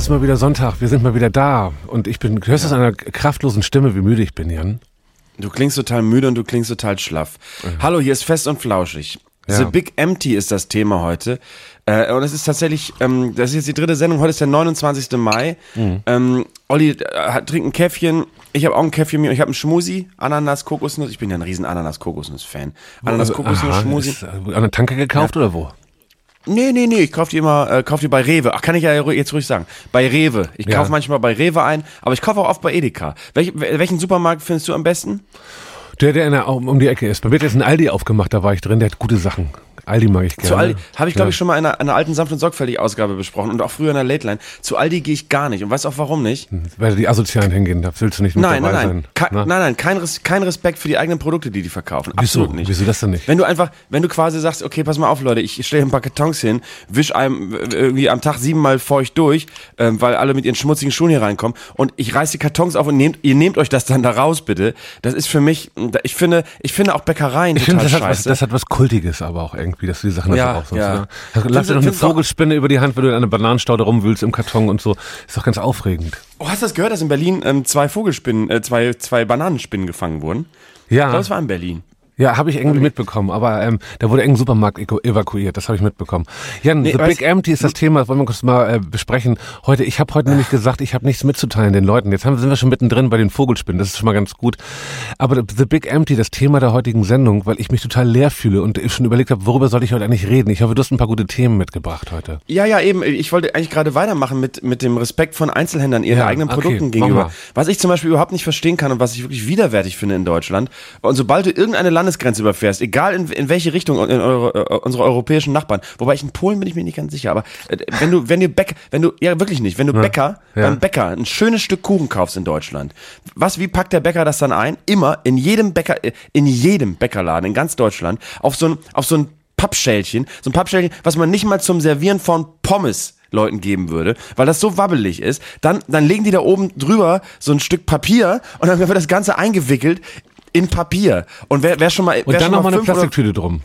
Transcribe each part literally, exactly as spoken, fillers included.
ist mal wieder Sonntag, wir sind mal wieder da. Und ich bin, hörst du ja. aus einer kraftlosen Stimme, wie müde ich bin, Jan? Du klingst total müde und du klingst total schlaff. Ja. Hallo, hier ist Fest und Flauschig. Ja. The Big Empty ist das Thema heute. Äh, und es ist tatsächlich, ähm, das ist jetzt die dritte Sendung, heute ist der neunundzwanzigster Mai. Mhm. Ähm, Olli äh, trinkt ein Käffchen, ich habe auch ein Käffchen, ich habe einen Schmusi, Ananas, Kokosnuss. Ich bin ja ein riesen Ananas-Kokosnuss-Fan. Ananas, Kokosnuss, Schmusi. Ist, äh, an der Tanke gekauft ja. oder wo? Nee, nee, nee, ich kaufe die immer, äh, kauf die bei Rewe. Ach, kann ich ja jetzt ruhig sagen. Bei Rewe. Ich kaufe ja. manchmal bei Rewe ein, aber ich kaufe auch oft bei Edeka. Welch, welchen Supermarkt findest du am besten? Der, der in der, um die Ecke ist. Bei mir hat jetzt ein Aldi aufgemacht, da war ich drin, der hat gute Sachen. Aldi mag ich gerne. Zu Aldi habe ich, glaube ja. ich, schon mal in einer, einer alten Sanft und sorgfältig Ausgabe besprochen und auch früher in der Late Line. Zu Aldi gehe ich gar nicht. Und weißt du auch warum nicht? Weil die Asozialen hingehen, da willst du nicht mit nein, dabei nein, sein. Nein, nein, nein, nein, kein, Res- kein Respekt für die eigenen Produkte, die die verkaufen. Wieso? Absolut nicht. Wieso das denn nicht? Wenn du einfach, wenn du quasi sagst, okay, pass mal auf, Leute, ich stelle ein paar Kartons hin, wisch einem irgendwie am Tag siebenmal feucht durch, ähm, weil alle mit ihren schmutzigen Schuhen hier reinkommen und ich reiß die Kartons auf und nehmt, ihr nehmt euch das dann da raus, bitte. Das ist für mich, ich finde, ich finde auch Bäckereien ich total finde, das scheiße. Hat was, das hat was Kultiges aber auch irgendwie, dass du die Sachen ja, da so ja. Ne? Lass dir doch eine Vogelspinne über die Hand, wenn du in einer Bananenstaude rumwühlst im Karton und so. Ist doch ganz aufregend. Oh, hast du das gehört, dass in Berlin ähm, zwei Vogelspinnen, äh, zwei, zwei Bananenspinnen gefangen wurden? Ja. Ich glaube, das war in Berlin. Ja, habe ich irgendwie mitbekommen, aber ähm, da wurde irgendein Supermarkt evakuiert, das habe ich mitbekommen. Jan, nee, The Big Empty ist das Thema, das wollen wir kurz mal äh, besprechen. Heute, ich habe heute nämlich gesagt, ich habe nichts mitzuteilen den Leuten. Jetzt haben, sind wir schon mittendrin bei den Vogelspinnen, das ist schon mal ganz gut. Aber The Big Empty, das Thema der heutigen Sendung, weil ich mich total leer fühle und ich schon überlegt habe, worüber soll ich heute eigentlich reden? Ich hoffe, du hast ein paar gute Themen mitgebracht heute. Ja, ja, eben. Ich wollte eigentlich gerade weitermachen mit, mit dem Respekt von Einzelhändlern ihren ja, eigenen Produkten okay, gegenüber. Was ich zum Beispiel überhaupt nicht verstehen kann und was ich wirklich widerwärtig finde in Deutschland. Und sobald du irgendeine Landesgrenze überfährst, egal in, in welche Richtung in eure, unsere europäischen Nachbarn, wobei ich in Polen bin ich mir nicht ganz sicher, aber äh, wenn du, wenn du Bäcker, wenn du, ja wirklich nicht, wenn du ja, Bäcker, ja. beim Bäcker ein schönes Stück Kuchen kaufst in Deutschland, was, wie packt der Bäcker das dann ein? Immer in jedem Bäcker, in jedem Bäckerladen in ganz Deutschland auf so ein, auf so ein Pappschälchen, so ein Pappschälchen, was man nicht mal zum Servieren von Pommes Leuten geben würde, weil das so wabbelig ist, dann, dann legen die da oben drüber so ein Stück Papier und dann wird das Ganze eingewickelt in Papier. Und wer, wer schon mal. Wer und dann nochmal eine Plastiktüte oder, drum.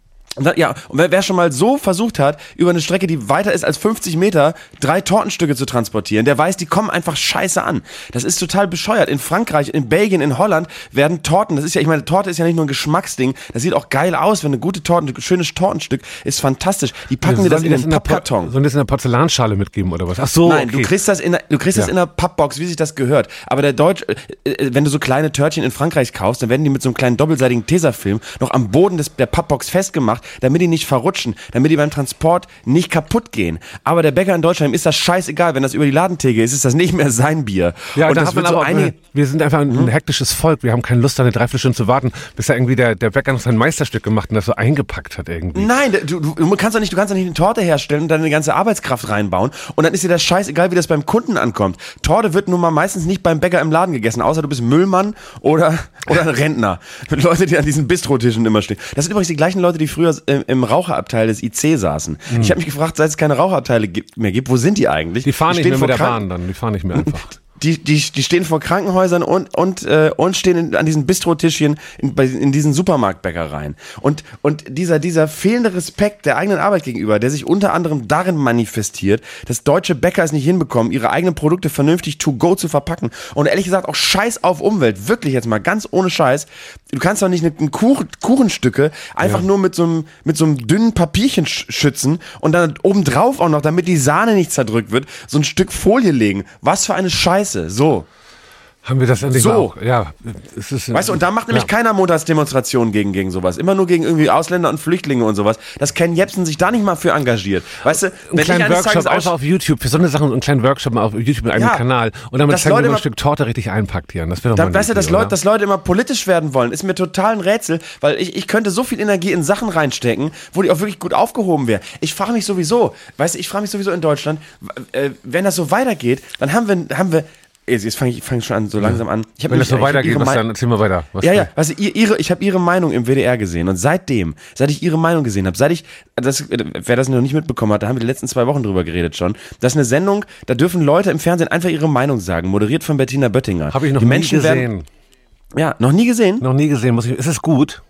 Ja, und wer, wer schon mal so versucht hat, über eine Strecke, die weiter ist als fünfzig Meter, drei Tortenstücke zu transportieren, der weiß, die kommen einfach scheiße an. Das ist total bescheuert. In Frankreich, in Belgien, in Holland werden Torten, das ist ja, ich meine, Torte ist ja nicht nur ein Geschmacksding, das sieht auch geil aus, wenn eine gute Torte, ein schönes Tortenstück ist fantastisch. Die packen dir das in den Pappkarton. Sollen die das in einer Porzellanschale mitgeben oder was? Ach so, Nein, okay. du kriegst das in der, du kriegst ja. das in einer Pappbox, wie sich das gehört. Aber der Deutsch, äh, wenn du so kleine Törtchen in Frankreich kaufst, dann werden die mit so einem kleinen doppelseitigen Tesafilm noch am Boden des, der Pappbox festgemacht, damit die nicht verrutschen, damit die beim Transport nicht kaputt gehen. Aber der Bäcker in Deutschland ist das scheißegal, wenn das über die Ladentheke ist, ist das nicht mehr sein Bier. Ja, und da das hat man wird so aber, einige, wir sind einfach ein, ein hektisches Volk, wir haben keine Lust, da eine Dreiviertelstunde zu warten, bis da irgendwie der, der Bäcker noch sein Meisterstück gemacht und das so eingepackt hat irgendwie. Nein, du, du, du kannst doch nicht, du kannst doch nicht eine Torte herstellen und dann eine ganze Arbeitskraft reinbauen und dann ist dir das scheißegal, wie das beim Kunden ankommt. Torte wird nun mal meistens nicht beim Bäcker im Laden gegessen, außer du bist Müllmann oder, oder ein Rentner. Leute, die an diesen Bistrotischen immer stehen. Das sind übrigens die gleichen Leute, die früher im, im Raucherabteil des I C saßen. Mhm. Ich habe mich gefragt, seit es keine Raucherabteile gibt, mehr gibt, wo sind die eigentlich? Die fahren die nicht mehr mit der Kranken- Bahn dann, die fahren nicht mehr einfach. Die, die, die stehen vor Krankenhäusern und, und, äh, und stehen in, an diesen Bistrotischchen in, bei, in diesen Supermarktbäckereien. Und, und dieser, dieser fehlende Respekt der eigenen Arbeit gegenüber, der sich unter anderem darin manifestiert, dass deutsche Bäcker es nicht hinbekommen, ihre eigenen Produkte vernünftig to go zu verpacken. Und ehrlich gesagt auch Scheiß auf Umwelt. Wirklich jetzt mal ganz ohne Scheiß. Du kannst doch nicht ein Kuchen, Kuchenstücke einfach ja. nur mit so einem, mit so einem dünnen Papierchen sch- schützen und dann obendrauf auch noch, damit die Sahne nicht zerdrückt wird, so ein Stück Folie legen. Was für eine Scheiße. So. Haben wir das endlich so. mal auch? Ja. Es ist, weißt du, und da macht nämlich ja. keiner Montagsdemonstrationen gegen, gegen sowas. Immer nur gegen irgendwie Ausländer und Flüchtlinge und sowas. Dass Ken Jebsen sich da nicht mal für engagiert. Weißt du, einen kleinen Workshop einfach auf YouTube, für so eine Sachen, einen kleinen Workshop mal auf YouTube mit einem ja, Kanal und damit zeigen, wie man ein Stück Torte richtig einpackt hier. Das wäre doch dann, mal weißt du, dass Leute, dass Leute immer politisch werden wollen, ist mir total ein Rätsel, weil ich, ich könnte so viel Energie in Sachen reinstecken, wo die auch wirklich gut aufgehoben wäre. Ich frage mich sowieso, weißt du, ich frage mich sowieso in Deutschland, äh, wenn das so weitergeht, dann haben wir, haben wir Jetzt fange ich fang schon an, so langsam an. Ich Wenn das so weitergeht, was dann erzähl mal weiter. Was ja, ja, weißt du, ihre, ich habe ihre Meinung im W D R gesehen und seitdem, seit ich ihre Meinung gesehen habe, seit ich, das, wer das noch nicht mitbekommen hat, da haben wir die letzten zwei Wochen drüber geredet schon, das ist eine Sendung, da dürfen Leute im Fernsehen einfach ihre Meinung sagen, moderiert von Bettina Böttinger. Habe ich noch die nie Menschen gesehen. Werden, ja, noch nie gesehen? Noch nie gesehen, muss ich, ist es gut?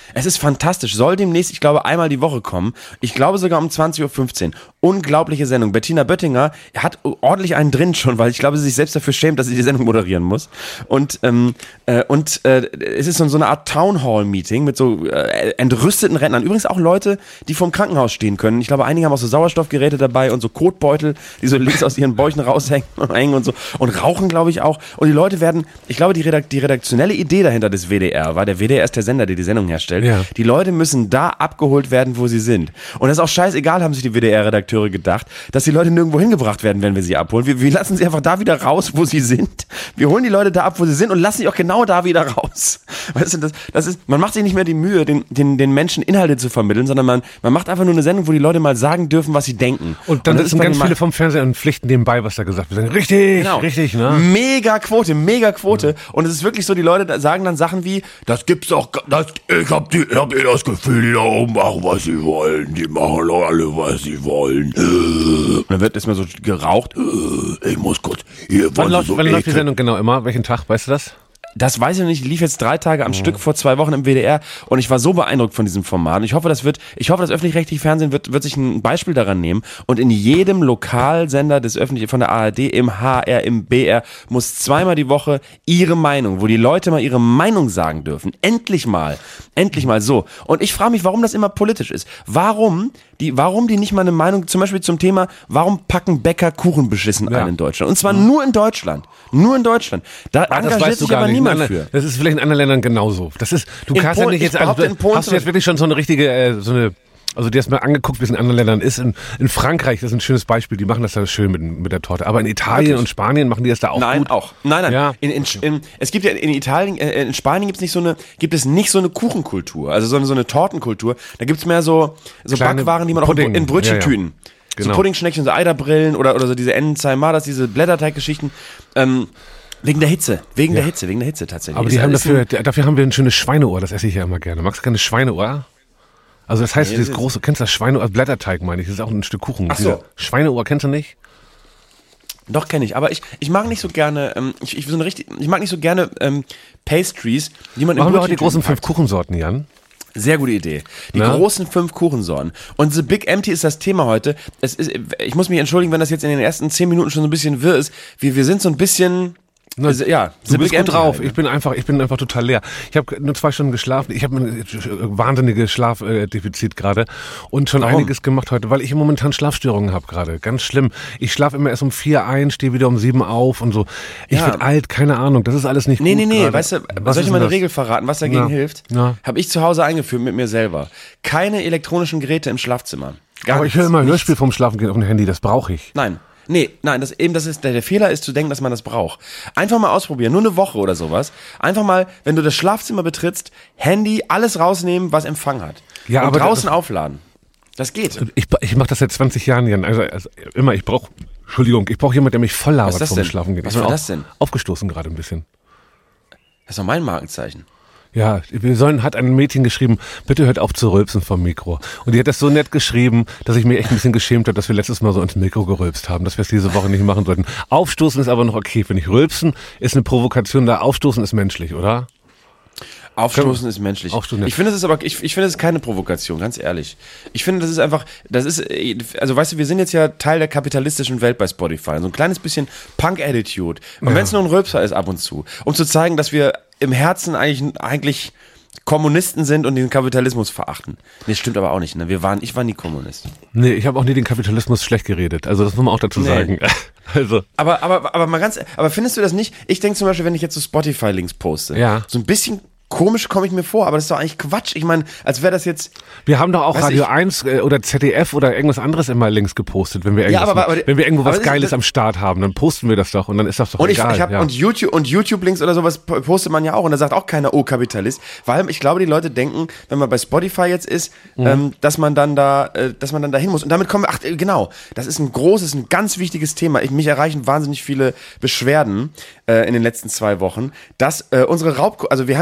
Es ist fantastisch. Soll demnächst, ich glaube, einmal die Woche kommen. Ich glaube sogar um zwanzig Uhr fünfzehn. Unglaubliche Sendung. Bettina Böttinger hat ordentlich einen drin schon, weil ich glaube, sie sich selbst dafür schämt, dass sie die Sendung moderieren muss. Und, ähm, äh, und äh, es ist so, so eine Art Townhall-Meeting mit so äh, entrüsteten Rentnern. Übrigens auch Leute, die vorm Krankenhaus stehen können. Ich glaube, einige haben auch so Sauerstoffgeräte dabei und so Kotbeutel, die so links aus ihren Bäuchen raushängen und so. Und rauchen, glaube ich, auch. Und die Leute werden, ich glaube, die, Redakt- die redaktionelle Idee dahinter des W D R war, der W D R ist der Sender, der die Sendung herstellt. Ja. Die Leute müssen da abgeholt werden, wo sie sind. Und das ist auch scheißegal, haben sich die W D R-Redakteure gedacht, dass die Leute nirgendwo hingebracht werden, wenn wir sie abholen. Wir, wir lassen sie einfach da wieder raus, wo sie sind. Wir holen die Leute da ab, wo sie sind und lassen sie auch genau da wieder raus. Weißt du, das, das ist, man macht sich nicht mehr die Mühe, den, den, den Menschen Inhalte zu vermitteln, sondern man, man macht einfach nur eine Sendung, wo die Leute mal sagen dürfen, was sie denken. Und dann und sitzen ganz viele vom Fernseher und pflichten nebenbei, was da gesagt wird. Richtig, genau. richtig, ne? Mega Quote, mega Quote. Ja. Und es ist wirklich so, die Leute sagen dann Sachen wie, das gibt's doch, das, ich hab, die, ich hab eh das Gefühl, die da oben machen, was sie wollen. Die machen doch alle, was sie wollen. Und dann wird erstmal so geraucht. Ich muss kurz hier. Wann läuft, so wann läuft die Sendung genau immer? Welchen Tag, weißt du das? Das weiß ich noch nicht. Ich lief jetzt drei Tage am mhm. Stück vor zwei Wochen im W D R und ich war so beeindruckt von diesem Format. Und ich hoffe, das wird, ich hoffe, das öffentlich-rechtliche Fernsehen wird, wird sich ein Beispiel daran nehmen und in jedem Lokalsender des öffentlichen, von der A R D, im H R, im B R, muss zweimal die Woche ihre Meinung, wo die Leute mal ihre Meinung sagen dürfen. Endlich mal. Endlich mal so. Und ich frage mich, warum das immer politisch ist. Warum die, warum die nicht mal eine Meinung, zum Beispiel zum Thema, warum packen Bäcker Kuchen beschissen ja. ein in Deutschland? Und zwar mhm. nur in Deutschland. Nur in Deutschland. Da ah, engagiert sich aber niemand für. Das ist vielleicht in anderen Ländern genauso. Das ist, du in kannst Polen, ja nicht jetzt, also, hast du jetzt wirklich schon so eine richtige, äh, so eine, also die hast mal angeguckt, wie es in anderen Ländern ist. In, in Frankreich, das ist ein schönes Beispiel, die machen das da schön mit, mit der Torte. Aber in Italien Wirklich? und Spanien machen die das da auch nein, gut. Nein, auch. Nein, nein. Ja. In, in, in, es gibt ja in Italien, äh, in Spanien gibt's nicht so eine, gibt es nicht so eine Kuchenkultur, also so eine, so eine Tortenkultur. Da gibt's mehr so, so Backwaren, die man Pudding. auch in, in Brötchentüten. Ja, ja. Genau. So Puddingschneckchen, so Eiderbrillen oder, oder so diese Enzaimadas, diese Blätterteiggeschichten. Ähm, Wegen der Hitze, wegen ja. der Hitze, wegen der Hitze tatsächlich. Aber die haben dafür, dafür haben wir ein schönes Schweineohr, das esse ich ja immer gerne. Magst du gerne Schweineohr? Also das heißt, nee, dieses große, kennst du das Schweineohr, Blätterteig meine ich, das ist auch ein Stück Kuchen. Ach so. Schweineohr kennst du nicht? Doch, kenne ich, aber ich, ich mag nicht so gerne, ähm, ich, ich, so eine richtig, ich mag nicht so gerne ähm, Pastries, die man im Machen wir heute die großen fünf Kuchensorten, Jan? Sehr gute Idee. Die Na? großen fünf Kuchensorten. Und The Big Empty ist das Thema heute. Es ist, ich muss mich entschuldigen, wenn das jetzt in den ersten zehn Minuten schon so ein bisschen wirr ist. Wir, wir sind so ein bisschen... Na, ja, du bist gut drauf. Ich bin einfach, ich bin einfach total leer. Ich habe nur zwei Stunden geschlafen. Ich habe ein wahnsinniges Schlafdefizit gerade und schon Warum? einiges gemacht heute, weil ich momentan Schlafstörungen habe gerade. Ganz schlimm. Ich schlafe immer erst um vier ein, stehe wieder um sieben auf und so. Ich ja. werde alt, keine Ahnung. Das ist alles nicht nee, gut. Nee, nee, nee. Grade. Weißt du, was soll ich mal eine Regel verraten, was dagegen ja. hilft? Ja. Habe ich zu Hause eingeführt mit mir selber. Keine elektronischen Geräte im Schlafzimmer. Gar Aber ich höre immer ein Hörspiel vom Schlafengehen auf dem Handy. Das brauche ich. Nein. Nee, nein, das eben das ist der, der Fehler ist zu denken, dass man das braucht. Einfach mal ausprobieren, nur eine Woche oder sowas. Einfach mal, wenn du das Schlafzimmer betrittst, Handy, alles rausnehmen, was Empfang hat. Ja, und aber draußen das, aufladen. Das geht. Ich, ich mache das seit zwanzig Jahren, Jan. Also, also immer, ich brauche, Entschuldigung, ich brauche jemanden, der mich voll labert vom Schlafengehen. Was war das denn? Aufgestoßen gerade ein bisschen. Das ist doch mein Markenzeichen. Ja, wir sollen, hat ein Mädchen geschrieben, bitte hört auf zu rülpsen vom Mikro. Und die hat das so nett geschrieben, dass ich mir echt ein bisschen geschämt habe, dass wir letztes Mal so ins Mikro gerülpst haben, dass wir es diese Woche nicht machen sollten. Aufstoßen ist aber noch okay, finde ich. Rülpsen ist eine Provokation, da Aufstoßen ist menschlich, oder? Aufstoßen ist menschlich. Aufstoßen, ich finde, es ist aber, ich, ich finde, es ist keine Provokation, ganz ehrlich. Ich finde, das ist einfach, das ist, also weißt du, wir sind jetzt ja Teil der kapitalistischen Welt bei Spotify. So ein kleines bisschen Punk-Attitude. Und ja. wenn es nur ein Rülpser ist ab und zu, um zu zeigen, dass wir im Herzen eigentlich, eigentlich Kommunisten sind und den Kapitalismus verachten. Nee, stimmt aber auch nicht, ne? Wir waren, ich war nie Kommunist. Nee, ich habe auch nie den Kapitalismus schlecht geredet. Also das muss man auch dazu nee. sagen. Also. Aber, aber, aber mal ganz, aber findest du das nicht? Ich denke zum Beispiel, wenn ich jetzt so Spotify-Links poste, ja. so ein bisschen komisch komme ich mir vor, aber das ist doch eigentlich Quatsch. Ich meine, als wäre das jetzt... Wir haben doch auch Radio ich, eins äh, oder Z D F oder irgendwas anderes immer Links gepostet, wenn wir, ja, aber, aber, wenn wir irgendwo was das, Geiles das, am Start haben, dann posten wir das doch und dann ist das doch und egal. Ich, ich hab, ja. Und YouTube und YouTube-Links oder sowas postet man ja auch und da sagt auch keiner, oh, Kapitalist, weil ich glaube, die Leute denken, wenn man bei Spotify jetzt ist, mhm. ähm, dass man dann da, äh, dass man dann dahin muss. Und damit kommen wir, ach genau, das ist ein großes, ein ganz wichtiges Thema. Ich, mich erreichen wahnsinnig viele Beschwerden äh, in den letzten zwei Wochen, dass äh, unsere Raub, also wir haben ja so ein paar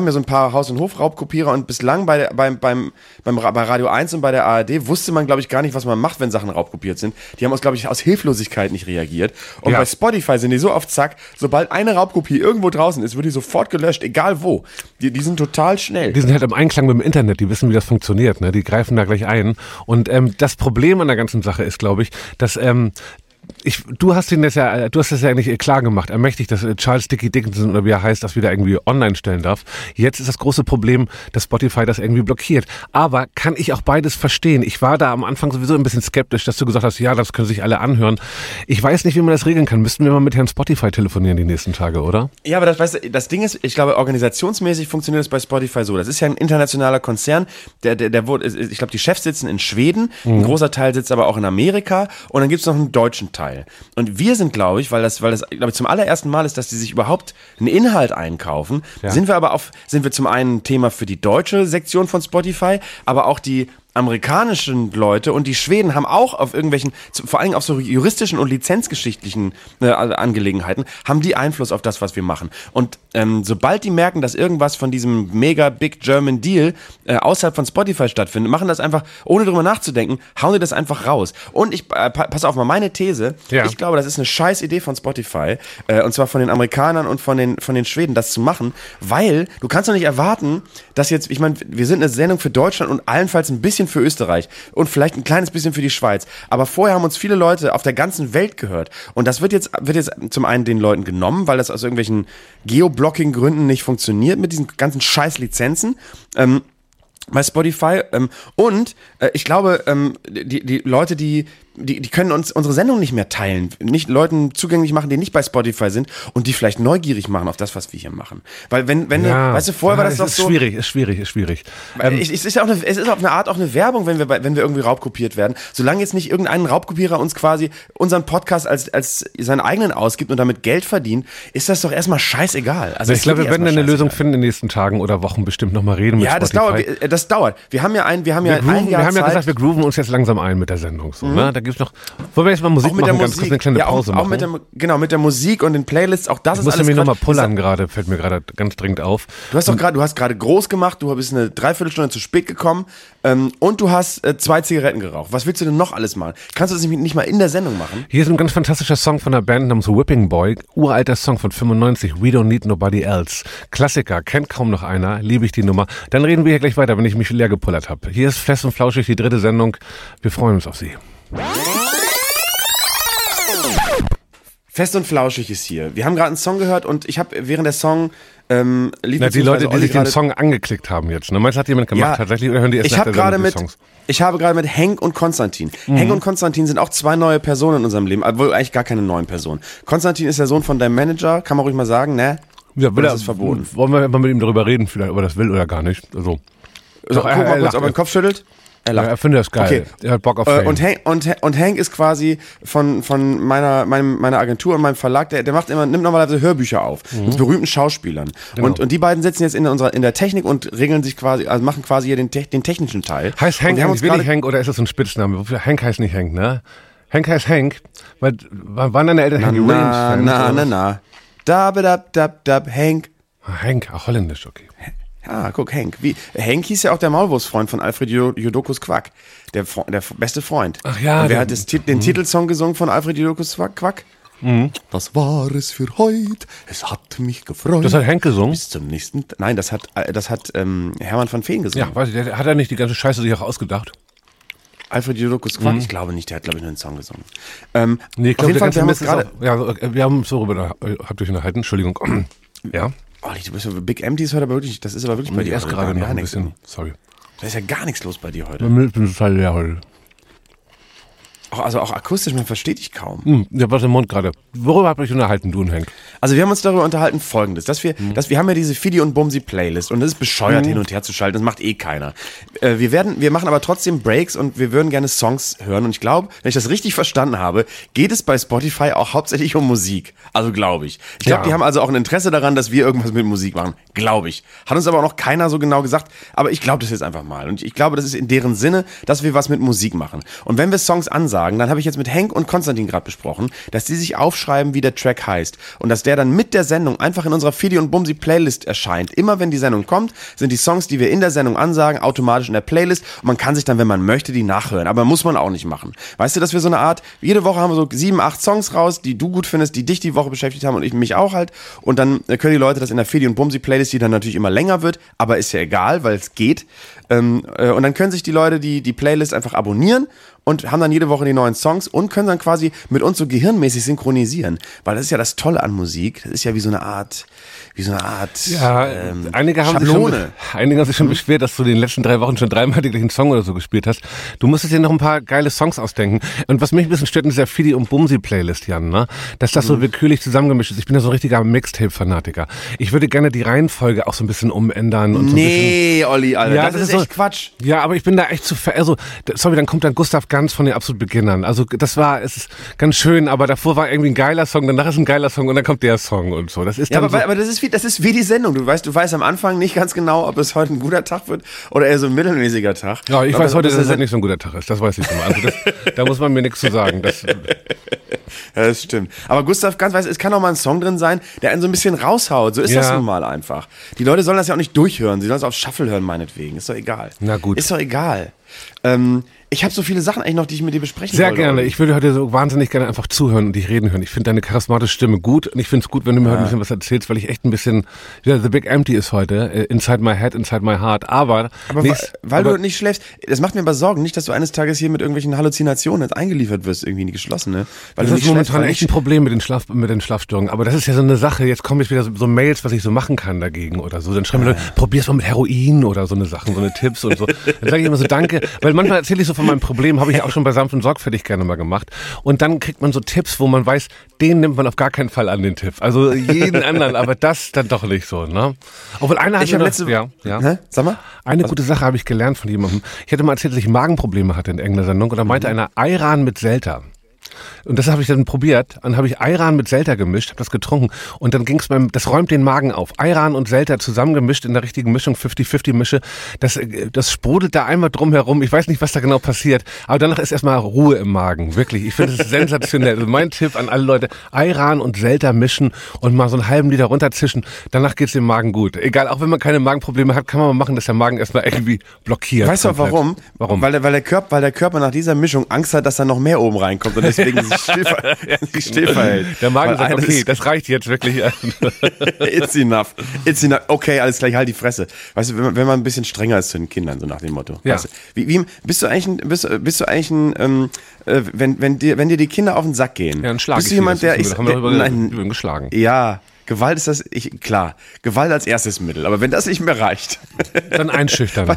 Haus- und Hofraubkopierer und bislang bei, der, beim, beim, beim, bei Radio eins und bei der A R D wusste man, glaube ich, gar nicht, was man macht, wenn Sachen raubkopiert sind. Die haben, aus, glaube ich, aus Hilflosigkeit nicht reagiert. Und ja. bei Spotify sind die so auf Zack, sobald eine Raubkopie irgendwo draußen ist, wird die sofort gelöscht, egal wo. Die, die sind total schnell. Die sind halt im Einklang mit dem Internet, die wissen, wie das funktioniert, ne? Die greifen da gleich ein. Und ähm, das Problem an der ganzen Sache ist, glaube ich, dass ähm, Ich, du hast ihn das ja, du hast das ja eigentlich klar gemacht, ermächtigt, dass Charles Dickey Dickinson oder wie er heißt, das wieder irgendwie online stellen darf. Jetzt ist das große Problem, dass Spotify das irgendwie blockiert. Aber kann ich auch beides verstehen? Ich war da am Anfang sowieso ein bisschen skeptisch, dass du gesagt hast, ja, das können sich alle anhören. Ich weiß nicht, wie man das regeln kann. Müssten wir mal mit Herrn Spotify telefonieren die nächsten Tage, oder? Ja, aber das, weißt du, das Ding ist, ich glaube, organisationsmäßig funktioniert es bei Spotify so. Das ist ja ein internationaler Konzern, der, der, der wurde, ich glaube, die Chefs sitzen in Schweden, mhm. ein großer Teil sitzt aber auch in Amerika und dann gibt es noch einen deutschen Teil. Und wir sind, glaube ich, weil das, weil das, glaube ich, zum allerersten Mal ist, dass die sich überhaupt einen Inhalt einkaufen, ja. sind wir aber auf, sind wir zum einen ein Thema für die deutsche Sektion von Spotify, aber auch die amerikanischen Leute und die Schweden haben auch auf irgendwelchen, vor allem auf so juristischen und lizenzgeschichtlichen äh, Angelegenheiten, haben die Einfluss auf das, was wir machen. Und ähm, sobald die merken, dass irgendwas von diesem mega big German Deal äh, außerhalb von Spotify stattfindet, machen das einfach, ohne drüber nachzudenken, hauen die das einfach raus. Und ich, äh, pass auf mal, meine These, ja. ich glaube, das ist eine scheiß Idee von Spotify, äh, und zwar von den Amerikanern und von den, von den Schweden, das zu machen, weil du kannst doch nicht erwarten, dass jetzt, ich meine, wir sind eine Sendung für Deutschland und allenfalls ein bisschen für Österreich und vielleicht ein kleines bisschen für die Schweiz. Aber vorher haben uns viele Leute auf der ganzen Welt gehört. Und das wird jetzt, wird jetzt zum einen den Leuten genommen, weil das aus irgendwelchen Geoblocking-Gründen nicht funktioniert mit diesen ganzen scheiß Lizenzen. Ähm, bei Spotify. Ähm, und äh, ich glaube, ähm, die, die Leute, die Die, die können uns unsere Sendung nicht mehr teilen, nicht Leuten zugänglich machen, die nicht bei Spotify sind und die vielleicht neugierig machen auf das, was wir hier machen. Weil wenn, wenn, ja, weißt du, vorher ja, war das doch ist so. Schwierig, ist schwierig, ist schwierig. Ähm, es, ist ja auch eine, es ist auf eine Art auch eine Werbung, wenn wir, wenn wir irgendwie raubkopiert werden. Solange jetzt nicht irgendein Raubkopierer uns quasi unseren Podcast als, als seinen eigenen ausgibt und damit Geld verdient, ist das doch erstmal scheißegal. Also ich glaube, wir werden eine Lösung finden in den nächsten Tagen oder Wochen bestimmt nochmal reden mit ja, das Spotify. dauert, das dauert. Wir haben ja ein, wir haben ja wir grooven, ein Jahr Wir haben ja Zeit. gesagt, wir grooven uns jetzt langsam ein mit der Sendung. So, mhm. ne? Da gibt's noch. Wollen wir jetzt mal Musik auch mit machen, der ganz Musik. kurz eine kleine ja, auch, Pause auch machen? mit der, genau, mit der Musik und den Playlists, auch das ich ist musste alles. Ich musste mich nochmal pullern gerade, fällt mir gerade ganz dringend auf. Du hast doch gerade, du hast gerade groß gemacht, du bist eine Dreiviertelstunde zu spät gekommen ähm, und du hast äh, zwei Zigaretten geraucht. Was willst du denn noch alles machen? Kannst du das nicht, nicht mal in der Sendung machen? Hier ist ein ganz fantastischer Song von einer Band namens Whipping Boy, uralter Song von fünfundneunzig, We Don't Need Nobody Else. Klassiker, kennt kaum noch einer, liebe ich die Nummer. Dann reden wir hier gleich weiter, wenn ich mich leer gepullert habe. Hier ist Fest und Flauschig, die dritte Sendung. Wir freuen uns auf Sie. Fest und Flauschig ist hier. Wir haben gerade einen Song gehört und ich habe während der Song ähm, lief Na, die Leute, die sich den grade, Song angeklickt haben jetzt. Ne? Meinst du, hat jemand gemacht ja, tatsächlich oder hören die erst ich nach der Sendung die mit, Songs? Ich habe gerade mit Henk und Konstantin. Mhm. Henk und Konstantin sind auch zwei neue Personen in unserem Leben, obwohl eigentlich gar keine neuen Personen. Konstantin ist der Sohn von deinem Manager, kann man ruhig mal sagen, ne? Ja, will das er, ist verboten. Wollen wir mal mit ihm darüber reden, vielleicht, ob er das will oder gar nicht. Also, also guck mal kurz, ob er den Kopf schüttelt. Er lacht. Ja, er findet das geil. Okay. Er hat Bock auf Fame. Und Hank, und, und Hank ist quasi von, von meiner, meinem, meiner Agentur und meinem Verlag, der, der macht immer, nimmt normalerweise Hörbücher auf mhm. mit berühmten Schauspielern. Genau. Und, und die beiden sitzen jetzt in unserer, in der Technik und regeln sich quasi, also machen quasi hier den, den technischen Teil. Heißt Hank eigentlich wirklich Hank oder ist das ein Spitzname? Hank heißt nicht Hank, ne? Hank heißt Hank, weil, waren deine Eltern Hank Williams-Fans? Na, na, na, na. Dab, dab, dab, dab, Hank. Hank, auch holländisch, okay. Ja, guck, Hank. Wie, Hank hieß ja auch der Maulwurfsfreund von Alfred Jodokus Quack. Der, der beste Freund. Ach ja. Und wer hat das, den mhm. Titelsong gesungen von Alfred Jodokus Quack? Mhm. Das war es für heute. Es hat mich gefreut. Das hat Hank gesungen? Bis zum nächsten. Nein, das hat, das hat ähm, Hermann van Veen gesungen. Ja, weiß ich, der, hat er nicht die ganze Scheiße sich auch ausgedacht? Alfred Jodokus Quack? Mhm. Ich glaube nicht, der hat, glaube ich, nur einen Song gesungen. Ähm, nee, ich glaube, wir haben uns gerade. Ja, wir haben uns so darüber, habt euch unterhalten, Entschuldigung. Ja. Oh, du bist Big Empty ist heute aber wirklich, das ist aber wirklich bei dir. Erst gerade noch ein bisschen, sorry. Da ist ja gar nichts los bei dir heute. Ich bin total leer heute. Auch, also auch akustisch, man versteht dich kaum. Hm, ja, was im Mund gerade. Worüber habt ihr euch unterhalten, du und Hank? Also wir haben uns darüber unterhalten, Folgendes, dass wir, mhm. dass wir haben ja diese Fidi und Bumsi Playlist und das ist bescheuert, mhm. hin und her zu schalten, das macht eh keiner. Äh, wir werden, wir machen aber trotzdem Breaks und wir würden gerne Songs hören und ich glaube, wenn ich das richtig verstanden habe, geht es bei Spotify auch hauptsächlich um Musik. Also glaube ich. Ich glaube, ja. die haben also auch ein Interesse daran, dass wir irgendwas mit Musik machen. Glaube ich. Hat uns aber auch noch keiner so genau gesagt, aber ich glaube das jetzt einfach mal. Und ich glaube, das ist in deren Sinne, dass wir was mit Musik machen. Und wenn wir Songs ansagen, sagen, dann habe ich jetzt mit Henk und Konstantin gerade besprochen, dass die sich aufschreiben, wie der Track heißt und dass der dann mit der Sendung einfach in unserer Fidi und Bumsi Playlist erscheint. Immer wenn die Sendung kommt, sind die Songs, die wir in der Sendung ansagen, automatisch in der Playlist und man kann sich dann, wenn man möchte, die nachhören. Aber muss man auch nicht machen. Weißt du, dass wir so eine Art, jede Woche haben wir so sieben, acht Songs raus, die du gut findest, die dich die Woche beschäftigt haben und ich mich auch halt. Und dann können die Leute das in der Fidi und Bumsi Playlist, die dann natürlich immer länger wird, aber ist ja egal, weil es geht. Ähm, äh, und dann können sich die Leute die, die Playlist einfach abonnieren und haben dann jede Woche die neuen Songs und können dann quasi mit uns so gehirnmäßig synchronisieren. Weil das ist ja das Tolle an Musik. Das ist ja wie so eine Art, wie so eine Art ja, ähm, einige haben Schablone. Sich schon, einige haben sich schon beschwert, dass du in den letzten drei Wochen schon dreimal den gleichen Song oder so gespielt hast. Du musstest dir noch ein paar geile Songs ausdenken. Und was mich ein bisschen stört in dieser Fidi und Bumsi Playlist, Jan, ne? Dass das so willkürlich zusammengemischt ist. Ich bin ja so ein richtiger Mixtape-Fanatiker. Ich würde gerne die Reihenfolge auch so ein bisschen umändern. Und so nee, bisschen, Olli, Alter, ja, das, das ist echt so, Quatsch. Ja, aber ich bin da echt zu, ver also, sorry, dann kommt dann Gustav Ganz von den absolut Beginnern. Also das war, es ist ganz schön, aber davor war irgendwie ein geiler Song, danach ist ein geiler Song und dann kommt der Song und so. Das ist ja, dann aber, so, aber das ist wie, das ist wie die Sendung. Du weißt, du weißt am Anfang nicht ganz genau, ob es heute ein guter Tag wird oder eher so ein mittelmäßiger Tag. Ja, ich aber weiß heute, dass das es halt nicht so ein guter Tag ist. Das weiß ich schon mal. Also das, da muss man mir nichts zu sagen. Das, ja, das stimmt. Aber Gustav Ganz, weißt, es kann auch mal ein Song drin sein, der einen so ein bisschen raushaut. So ist ja. das nun mal einfach. Die Leute sollen das ja auch nicht durchhören. Sie sollen es auf Shuffle hören, meinetwegen. Ist doch egal. Na gut. Ist doch egal. Ähm, ich habe so viele Sachen eigentlich noch, die ich mit dir besprechen Sehr wollte. gerne. Olli. Ich würde heute so wahnsinnig gerne einfach zuhören und dich reden hören. Ich finde deine charismatische Stimme gut und ich finde es gut, wenn du mir ja. heute ein bisschen was erzählst, weil ich echt ein bisschen, ja, The Big Empty ist heute, uh, Inside My Head, Inside My Heart, aber... Aber nächst, weil aber, du nicht schläfst, das macht mir aber Sorgen, nicht, dass du eines Tages hier mit irgendwelchen Halluzinationen jetzt eingeliefert wirst, irgendwie in die geschlossene. Weil das du ist nicht momentan schläfst, echt ein Problem mit den, Schlaf, mit den Schlafstörungen, aber das ist ja so eine Sache, jetzt kommen jetzt wieder so, so Mails, was ich so machen kann dagegen oder so, dann schreiben wir, ja. probier's mal mit Heroin oder so eine Sachen, so eine Tipps und so. Dann sage ich immer so, danke, weil manchmal erzähle ich so von meinem Problem, habe ich auch schon bei sanft und sorgfältig gerne mal gemacht. Und dann kriegt man so Tipps, wo man weiß, den nimmt man auf gar keinen Fall an, den Tipp. Also jeden anderen, aber das dann doch nicht so, ne? Obwohl einer hat ich habe letzte ja, ja. Hä? Sag mal. Eine Was? gute Sache habe ich gelernt von jemandem. Ich hatte mal erzählt, dass ich Magenprobleme hatte in irgendeiner Sendung und da meinte mhm. einer Ayran mit Selter. Und das habe ich dann probiert. Dann habe ich Ayran mit Selter gemischt, habe das getrunken und dann ging es beim, das räumt den Magen auf. Ayran und Selter zusammengemischt in der richtigen Mischung, fünfzig fünfzig Mische. Das, das sprudelt da einmal drum herum. Ich weiß nicht, was da genau passiert, aber danach ist erstmal Ruhe im Magen. Wirklich, ich finde es sensationell. Also mein Tipp an alle Leute, Ayran und Selter mischen und mal so einen halben Liter runterzischen. Danach geht's dem Magen gut. Egal, auch wenn man keine Magenprobleme hat, kann man mal machen, dass der Magen erstmal irgendwie blockiert. Weißt du auch warum? Warum? Weil der, weil, der Körper, weil der Körper nach dieser Mischung Angst hat, dass da noch mehr oben reinkommt und deswegen sich still, sich still verhält. Der Magen Weil sagt, okay, das reicht jetzt wirklich. It's enough. It's enough. Okay, alles gleich, halt die Fresse. Weißt du, wenn man, wenn man ein bisschen strenger ist zu den Kindern, so nach dem Motto. Ja. Weißt du, wie, wie, bist du eigentlich ein, bist, bist du eigentlich ein, ähm, äh, wenn, wenn, dir, wenn dir die Kinder auf den Sack gehen, ja, dann schlag bist du ich jemand, der, ich, haben wir der, über, nein, über geschlagen. Ja, Gewalt ist das, ich, klar, Gewalt als erstes Mittel, aber wenn das nicht mehr reicht. Dann einschüchtern.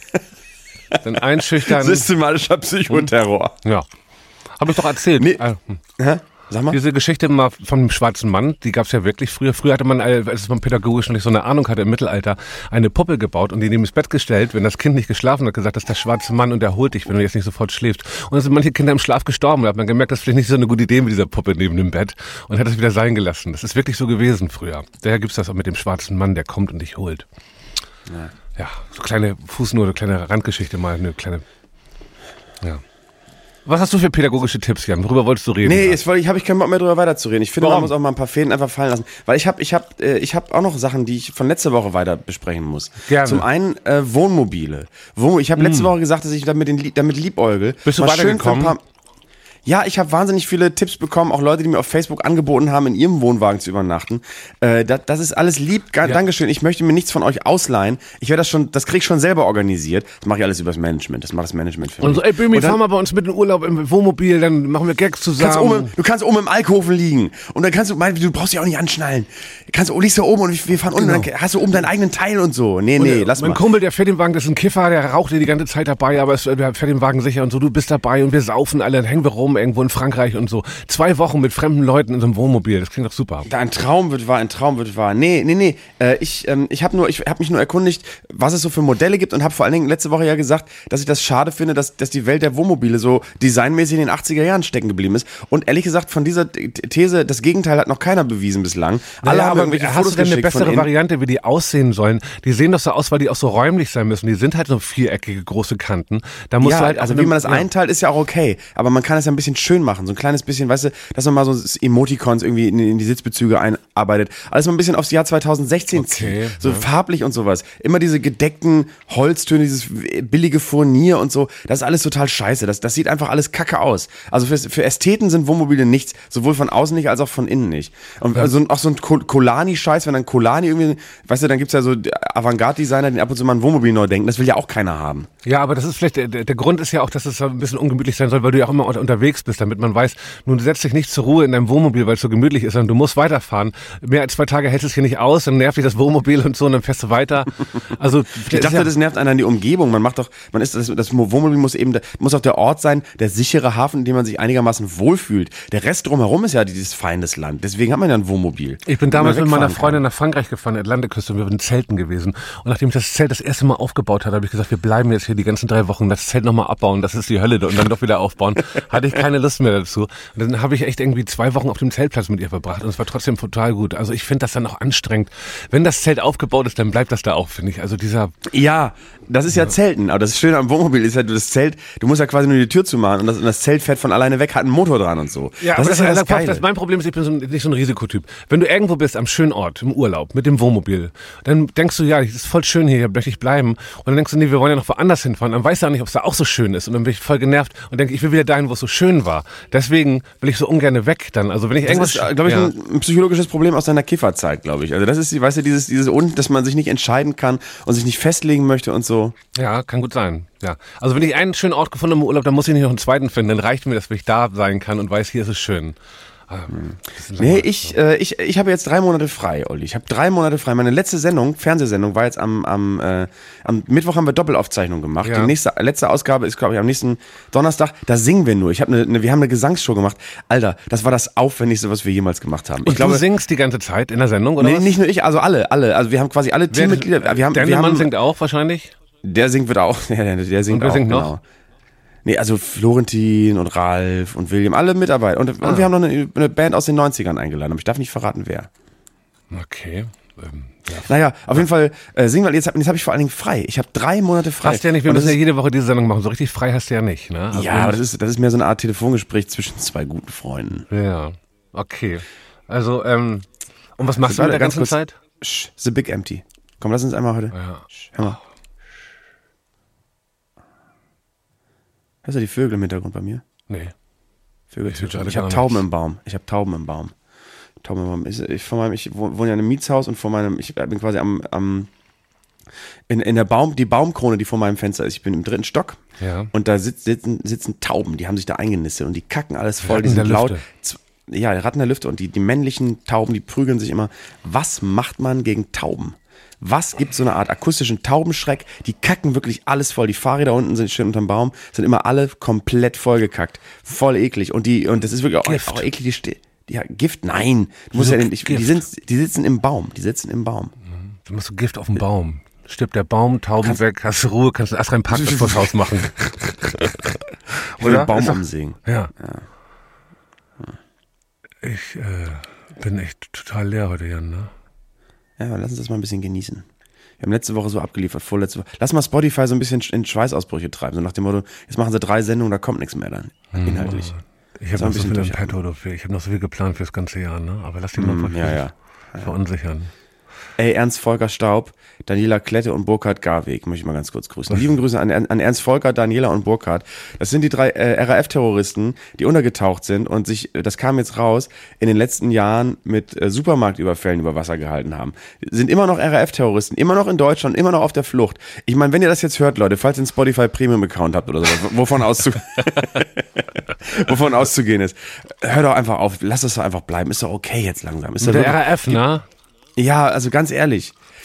Dann einschüchtern. Systematischer Psychoterror. Ja. Habe ich doch erzählt. Nee. Äh, Hä? Sag mal. Diese Geschichte mal von dem schwarzen Mann, die gab's ja wirklich früher. Früher hatte man, als man pädagogisch noch nicht so eine Ahnung hatte im Mittelalter, eine Puppe gebaut und die neben das Bett gestellt, wenn das Kind nicht geschlafen hat, gesagt, das ist der schwarze Mann und der holt dich, wenn du jetzt nicht sofort schläfst. Und dann sind manche Kinder im Schlaf gestorben. Da hat man gemerkt, das ist vielleicht nicht so eine gute Idee mit dieser Puppe neben dem Bett und hat das wieder sein gelassen. Das ist wirklich so gewesen früher. Daher gibt's das auch mit dem schwarzen Mann, der kommt und dich holt. Ja, ja, so kleine Fußnote, kleine Randgeschichte mal, eine kleine, ja. Was hast du für pädagogische Tipps, Jan? Worüber wolltest du reden? Nee, jetzt ich, habe ich keinen Bock mehr drüber weiterzureden. Ich finde, Warum? man muss auch mal ein paar Fäden einfach fallen lassen. Weil ich habe ich hab, äh, ich hab auch noch Sachen, die ich von letzter Woche weiter besprechen muss. Gerne. Zum einen äh, Wohnmobile. Wohn ich habe letzte Mm. Woche gesagt, dass ich damit, den, damit liebäugel. Bist du Mal schön für ein weitergekommen? paar, Ja, ich habe wahnsinnig viele Tipps bekommen, auch Leute, die mir auf Facebook angeboten haben, in ihrem Wohnwagen zu übernachten. Äh, das, das ist alles lieb, Ga- Ja. Dankeschön. Ich möchte mir nichts von euch ausleihen. Ich werde das schon, das krieg ich schon selber organisiert. Das mache ich alles übers Management. Das macht das Management für mich. Und so, ey Böhmi, Und dann- fahr mal bei uns mit in Urlaub im Wohnmobil, dann machen wir Gags kannst zusammen. oben, du kannst oben im Alkoven liegen und dann kannst du, mein, du brauchst dich auch nicht anschnallen. Kannst du liegst da oben und wir fahren unten, Genau. und dann hast du oben deinen eigenen Teil und so. Nee, Und nee, der- lass mein mal. Kumpel, der fährt den Wagen, das ist ein Kiffer, der raucht dir die ganze Zeit dabei, aber es, der fährt den Wagen sicher und so, du bist dabei und wir saufen alle, dann hängen wir rum, Traum irgendwo in Frankreich und so. Zwei Wochen mit fremden Leuten in so einem Wohnmobil, das klingt doch super. Da ein Traum wird wahr, ein Traum wird wahr. Nee, nee, nee. Äh, ich ähm, ich habe nur, ich habe mich nur erkundigt, was es so für Modelle gibt und habe vor allen Dingen letzte Woche ja gesagt, dass ich das schade finde, dass, dass die Welt der Wohnmobile so designmäßig in den achtziger Jahren stecken geblieben ist. Und ehrlich gesagt, von dieser These, das Gegenteil hat noch keiner bewiesen bislang. Alle naja, haben irgendwelche Fotos geschickt. Hast du denn eine bessere Variante, wie die aussehen sollen? Die sehen doch so aus, weil die auch so räumlich sein müssen. Die sind halt so viereckige, große Kanten. Da musst ja, du halt also wie man das ja. einteilt, ist ja auch okay. Aber man kann es ja ein bisschen schön machen. So ein kleines bisschen, weißt du, dass man mal so Emoticons irgendwie in, in die Sitzbezüge einarbeitet. Alles mal ein bisschen aufs Jahr zweitausendsechzehn okay, zieht. So ja. farblich und sowas. Immer diese gedeckten Holztöne, dieses billige Furnier und so. Das ist alles total scheiße. Das, das sieht einfach alles kacke aus. Also für, für Ästheten sind Wohnmobile nichts. Sowohl von außen nicht, als auch von innen nicht. Und ja. also auch so ein Kolani-Scheiß, wenn dann Kolani irgendwie, weißt du, dann gibt's ja so Avantgarde-Designer, die ab und zu mal ein Wohnmobil neu denken. Das will ja auch keiner haben. Ja, aber das ist vielleicht, der, der Grund ist ja auch, dass es ein bisschen ungemütlich sein soll, weil du ja auch immer unterwegs bist, damit man weiß, nun setzt dich nicht zur Ruhe in deinem Wohnmobil, weil es so gemütlich ist, sondern du musst weiterfahren. Mehr als zwei Tage hältst du es hier nicht aus, dann nervt dich das Wohnmobil und so und dann fährst du weiter. Also ich dachte, ja, das nervt einen an die Umgebung. Man macht doch, man ist das, das Wohnmobil muss eben, muss auch der Ort sein, der sichere Hafen, in dem man sich einigermaßen wohlfühlt. Der Rest drumherum ist ja dieses Feindesland. Deswegen hat man ja ein Wohnmobil. Ich bin damals mit meiner Freundin nach Frankreich gefahren, Atlantikküste, und wir sind Zelten gewesen. Und nachdem ich das Zelt das erste Mal aufgebaut hatte, habe ich gesagt, wir bleiben jetzt hier die ganzen drei Wochen, das Zelt nochmal abbauen, das ist die Hölle, und dann doch wieder aufbauen. Hatte ich keine Lust mehr dazu. Und dann habe ich echt irgendwie zwei Wochen auf dem Zeltplatz mit ihr verbracht und es war trotzdem total gut. Also ich finde das dann auch anstrengend. Wenn das Zelt aufgebaut ist, dann bleibt das da auch, finde ich. Also dieser... Ja, das ist ja, ja Zelten, aber das Schöne am Wohnmobil ist ja, das Zelt, du musst ja quasi nur die Tür zumachen und das, und das Zelt fährt von alleine weg, hat einen Motor dran und so. Ja, das, aber ist das, ja das, das, das mein Problem ist, ich bin so ein, nicht so ein Risikotyp. Wenn du irgendwo bist, am schönen Ort, im Urlaub, mit dem Wohnmobil, dann denkst du, ja, das ist voll schön hier, hier möchte ich bleiben. Und dann denkst du, nee, wir wollen ja noch woanders hinfahren. Dann weißt du auch nicht, ob es da auch so schön ist. Und dann bin ich voll genervt und denke, ich will wieder dahin, wo es so schön war. Deswegen will ich so ungern weg dann. Also wenn ich irgendwas... Das ist, glaube ich, ja. ein psychologisches Problem aus deiner Kifferzeit, glaube ich. Also das ist, weißt du, dieses, dieses und, dass man sich nicht entscheiden kann und sich nicht festlegen möchte und so. Ja, kann gut sein. Ja. Also wenn ich einen schönen Ort gefunden habe im Urlaub, dann muss ich nicht noch einen zweiten finden. Dann reicht mir das, wenn ich da sein kann und weiß, hier ist es schön. Hm. Nee, ich, äh, ich, ich habe jetzt drei Monate frei, Olli. Ich habe drei Monate frei. Meine letzte Sendung, Fernsehsendung, war jetzt am, am, äh, am Mittwoch haben wir Doppelaufzeichnung gemacht. Ja. Die nächste, letzte Ausgabe ist, glaube ich, am nächsten Donnerstag. Da singen wir nur. Ich hab eine, eine, wir haben eine Gesangsshow gemacht. Alter, das war das Aufwendigste, was wir jemals gemacht haben. Und ich glaube, du singst die ganze Zeit in der Sendung, oder? Nee, was? nicht nur ich, also alle, alle. Also wir haben quasi alle Teammitglieder. Wir haben, der wir Mann haben, singt auch wahrscheinlich? Der singt wird auch. Ja, der, der singt und wer auch. Singt genau. noch? Nee, also Florentin und Ralf und William, alle Mitarbeiter. Und, ah. und wir haben noch eine, eine Band aus den neunzigern eingeladen, aber ich darf nicht verraten, wer. Okay. Ähm, ja. Naja, auf jeden Fall äh, singen wir, jetzt, jetzt habe ich vor allen Dingen frei. Ich habe drei Monate frei. Hast du ja nicht, wir müssen ja jede Woche diese Sendung machen. So richtig frei hast du ja nicht, ne? Also ja, aber das ist, das ist mehr so eine Art Telefongespräch zwischen zwei guten Freunden. Ja, okay. Also, ähm, und was machst du mit der ganzen kurz, Zeit? Sh, The Big Empty. Komm, lass uns einmal heute. Ja. Sh, hör mal. Hörst du die Vögel im Hintergrund bei mir? Nee. Vögel. Ich, ich habe Tauben im Baum. Ich habe Tauben im Baum. Tauben im Baum. Ich, ich, vor meinem, ich wohne ja in einem Mietshaus und vor meinem, ich bin quasi am, am in, in der Baum, die Baumkrone, die vor meinem Fenster ist. Ich bin im dritten Stock. Ja. Und da sitz, sitzen, sitzen Tauben, die haben sich da eingenistet und die kacken alles voll. Die sind laut. Ja, die Ratten der Lüfte und die, die männlichen Tauben, die prügeln sich immer. Was macht man gegen Tauben? Was gibt so eine Art akustischen Taubenschreck? Die kacken wirklich alles voll. Die Fahrräder unten sind schön unterm Baum, sind immer alle komplett vollgekackt. Voll eklig. Und die, und das ist wirklich auch, auch eklig, die Ste- ja, Gift, nein. Du musst ja, ich, die, sind, die sitzen im Baum. Die sitzen im Baum. Du musst so Gift auf dem Baum. Stirbt der Baum, Tauben kannst, weg, hast du Ruhe, kannst du erst rein Parkplatz vors Haus machen. Oder? Den Baum umsägen. Ja. ja. Ich äh, bin echt total leer heute, Jan, ne? Ja, aber lass uns das mal ein bisschen genießen. Wir haben letzte Woche so abgeliefert, vorletzte Woche. Lass mal Spotify so ein bisschen in Schweißausbrüche treiben. So nach dem Motto, jetzt machen sie drei Sendungen, da kommt nichts mehr dann. Inhaltlich. Ich habe noch so viel im Petto dafür. Ich habe noch so viel geplant fürs ganze Jahr, ne? Aber lass die mal mm, ja, ja. verunsichern. Ey, Ernst Volker Staub, Daniela Klette und Burkhard Garweg, möchte ich mal ganz kurz grüßen. Lieben Grüße an, an Ernst Volker, Daniela und Burkhard. Das sind die drei äh, R A F-Terroristen, die untergetaucht sind und sich, das kam jetzt raus, in den letzten Jahren mit äh, Supermarktüberfällen über Wasser gehalten haben. Sind immer noch R A F-Terroristen, immer noch in Deutschland, immer noch auf der Flucht. Ich meine, wenn ihr das jetzt hört, Leute, falls ihr einen Spotify Premium-Account habt oder so, wovon, auszu wovon auszugehen ist, hört doch einfach auf, lasst es doch einfach bleiben, ist doch okay jetzt langsam. Ist mit der wirklich, R A F, ne? Ja, also ganz ehrlich.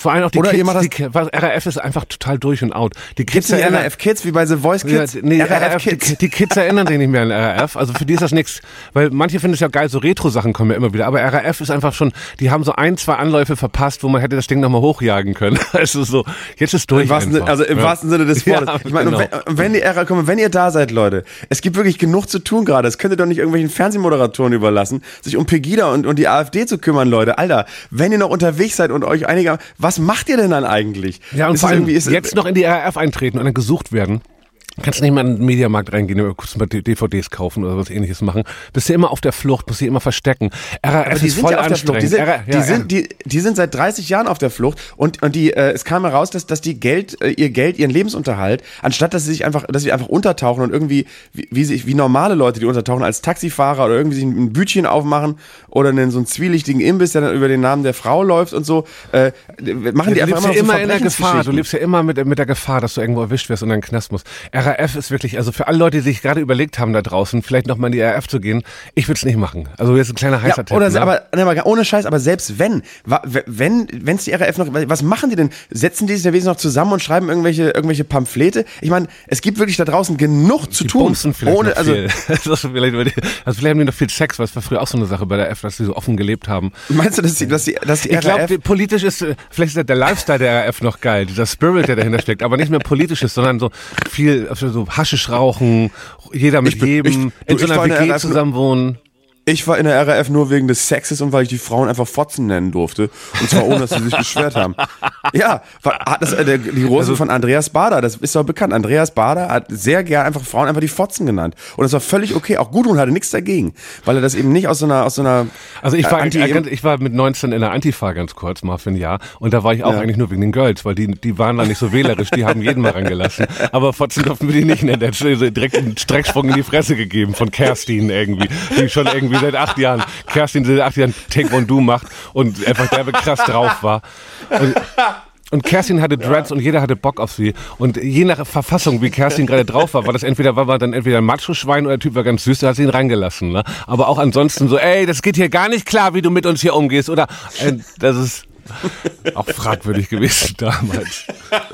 Vor allem auch die Oder Kids, das, die, R A F ist einfach total durch und out. Die Kids nicht R A F Kids wie bei The Voice Kids? Ja, nee, R A F Kids. Die, die Kids erinnern sich nicht mehr an R A F, also für die ist das nichts, weil manche finden es ja geil, so Retro-Sachen kommen ja immer wieder, aber R A F ist einfach schon, die haben so ein, zwei Anläufe verpasst, wo man hätte das Ding nochmal hochjagen können. Also so, jetzt ist durch. Im wahrsten, Sinne, also im ja. wahrsten Sinne des Wortes. Ja, ich meine, genau. wenn, wenn die R A F, wenn ihr da seid, Leute, es gibt wirklich genug zu tun gerade. Es könnt ihr doch nicht irgendwelchen Fernsehmoderatoren überlassen, sich um Pegida und, und die AfD zu kümmern, Leute. Alter, wenn ihr noch unterwegs seid und euch einiger, was macht ihr denn dann eigentlich? Ja, und ist vor allem ist, jetzt noch in die R A F eintreten und dann gesucht werden. Kannst du nicht mal in den Mediamarkt reingehen oder kurz mal D V Ds kaufen oder was Ähnliches machen. Bist du immer auf der Flucht, musst dich immer verstecken. R A F aber die ist sind voll ja auf der Flucht. Die sind, R A, die, ja, sind, die, die sind seit dreißig Jahren auf der Flucht und, und die, äh, es kam heraus, dass, dass die Geld, äh, ihr Geld, ihren Lebensunterhalt, anstatt dass sie sich einfach, dass sie einfach untertauchen und irgendwie, wie, wie, sich, wie normale Leute, die untertauchen, als Taxifahrer oder irgendwie sich ein Bütchen aufmachen oder einen, so einen zwielichtigen Imbiss, der dann über den Namen der Frau läuft und so, äh, machen ja, die einfach immer, ja immer so in der Gefahr. Du lebst ja immer mit, mit der Gefahr, dass du irgendwo erwischt wirst und in den Knast musst. R A F ist wirklich, also für alle Leute, die sich gerade überlegt haben da draußen, vielleicht nochmal in die R A F zu gehen, ich würde es nicht machen. Also jetzt ein kleiner heißer ja, Tipp. Oder, ne? aber, ne, aber ohne Scheiß, aber selbst wenn, wenn wenn es die R A F noch, was machen die denn? Setzen die sich da wesentlich noch zusammen und schreiben irgendwelche irgendwelche Pamphlete? Ich meine, es gibt wirklich da draußen genug zu die tun. Bumsen vielleicht ohne, noch also, viel. also, vielleicht, also vielleicht haben die noch viel Sex, weil es war früher auch so eine Sache bei der R A F, dass die so offen gelebt haben. Meinst du, dass die, dass die, dass die ich R A F... glaube, politisch ist, vielleicht ist der Lifestyle der R A F noch geil, dieser Spirit, der dahinter steckt, aber nicht mehr politisches, sondern so viel, so Haschisch rauchen, jeder mit ich bin, jedem, ich, in so einer W G zusammenwohnen. Ich war in der R A F nur wegen des Sexes und weil ich die Frauen einfach Fotzen nennen durfte. Und zwar ohne, dass sie sich beschwert haben. Ja, hat das, der, die Rosen also, von Andreas Bader, das ist doch bekannt. Andreas Bader hat sehr gern einfach Frauen einfach die Fotzen genannt. Und das war völlig okay. Auch Gudrun hatte nichts dagegen. Weil er das eben nicht aus so einer, aus so einer, also ich war, äh, ich war mit neunzehn in der Antifa ganz kurz mal für ein Jahr. Und da war ich auch ja. eigentlich nur wegen den Girls, weil die, die waren da nicht so wählerisch, die haben jeden mal rangelassen. Aber Fotzen durften wir die nicht nennen. Der hat direkt einen Strecksprung in die Fresse gegeben von Kerstin irgendwie, die schon irgendwie seit acht Jahren, Kerstin seit acht Jahren Taekwondo macht und einfach derbe krass drauf war. Und, und Kerstin hatte Dreads ja. und jeder hatte Bock auf sie. Und je nach Verfassung, wie Kerstin gerade drauf war, war das entweder, war, war dann entweder ein Macho-Schwein oder der Typ war ganz süß, der hat sie ihn reingelassen. Ne? Aber auch ansonsten so, ey, das geht hier gar nicht klar, wie du mit uns hier umgehst. Oder, äh, das ist auch fragwürdig gewesen damals.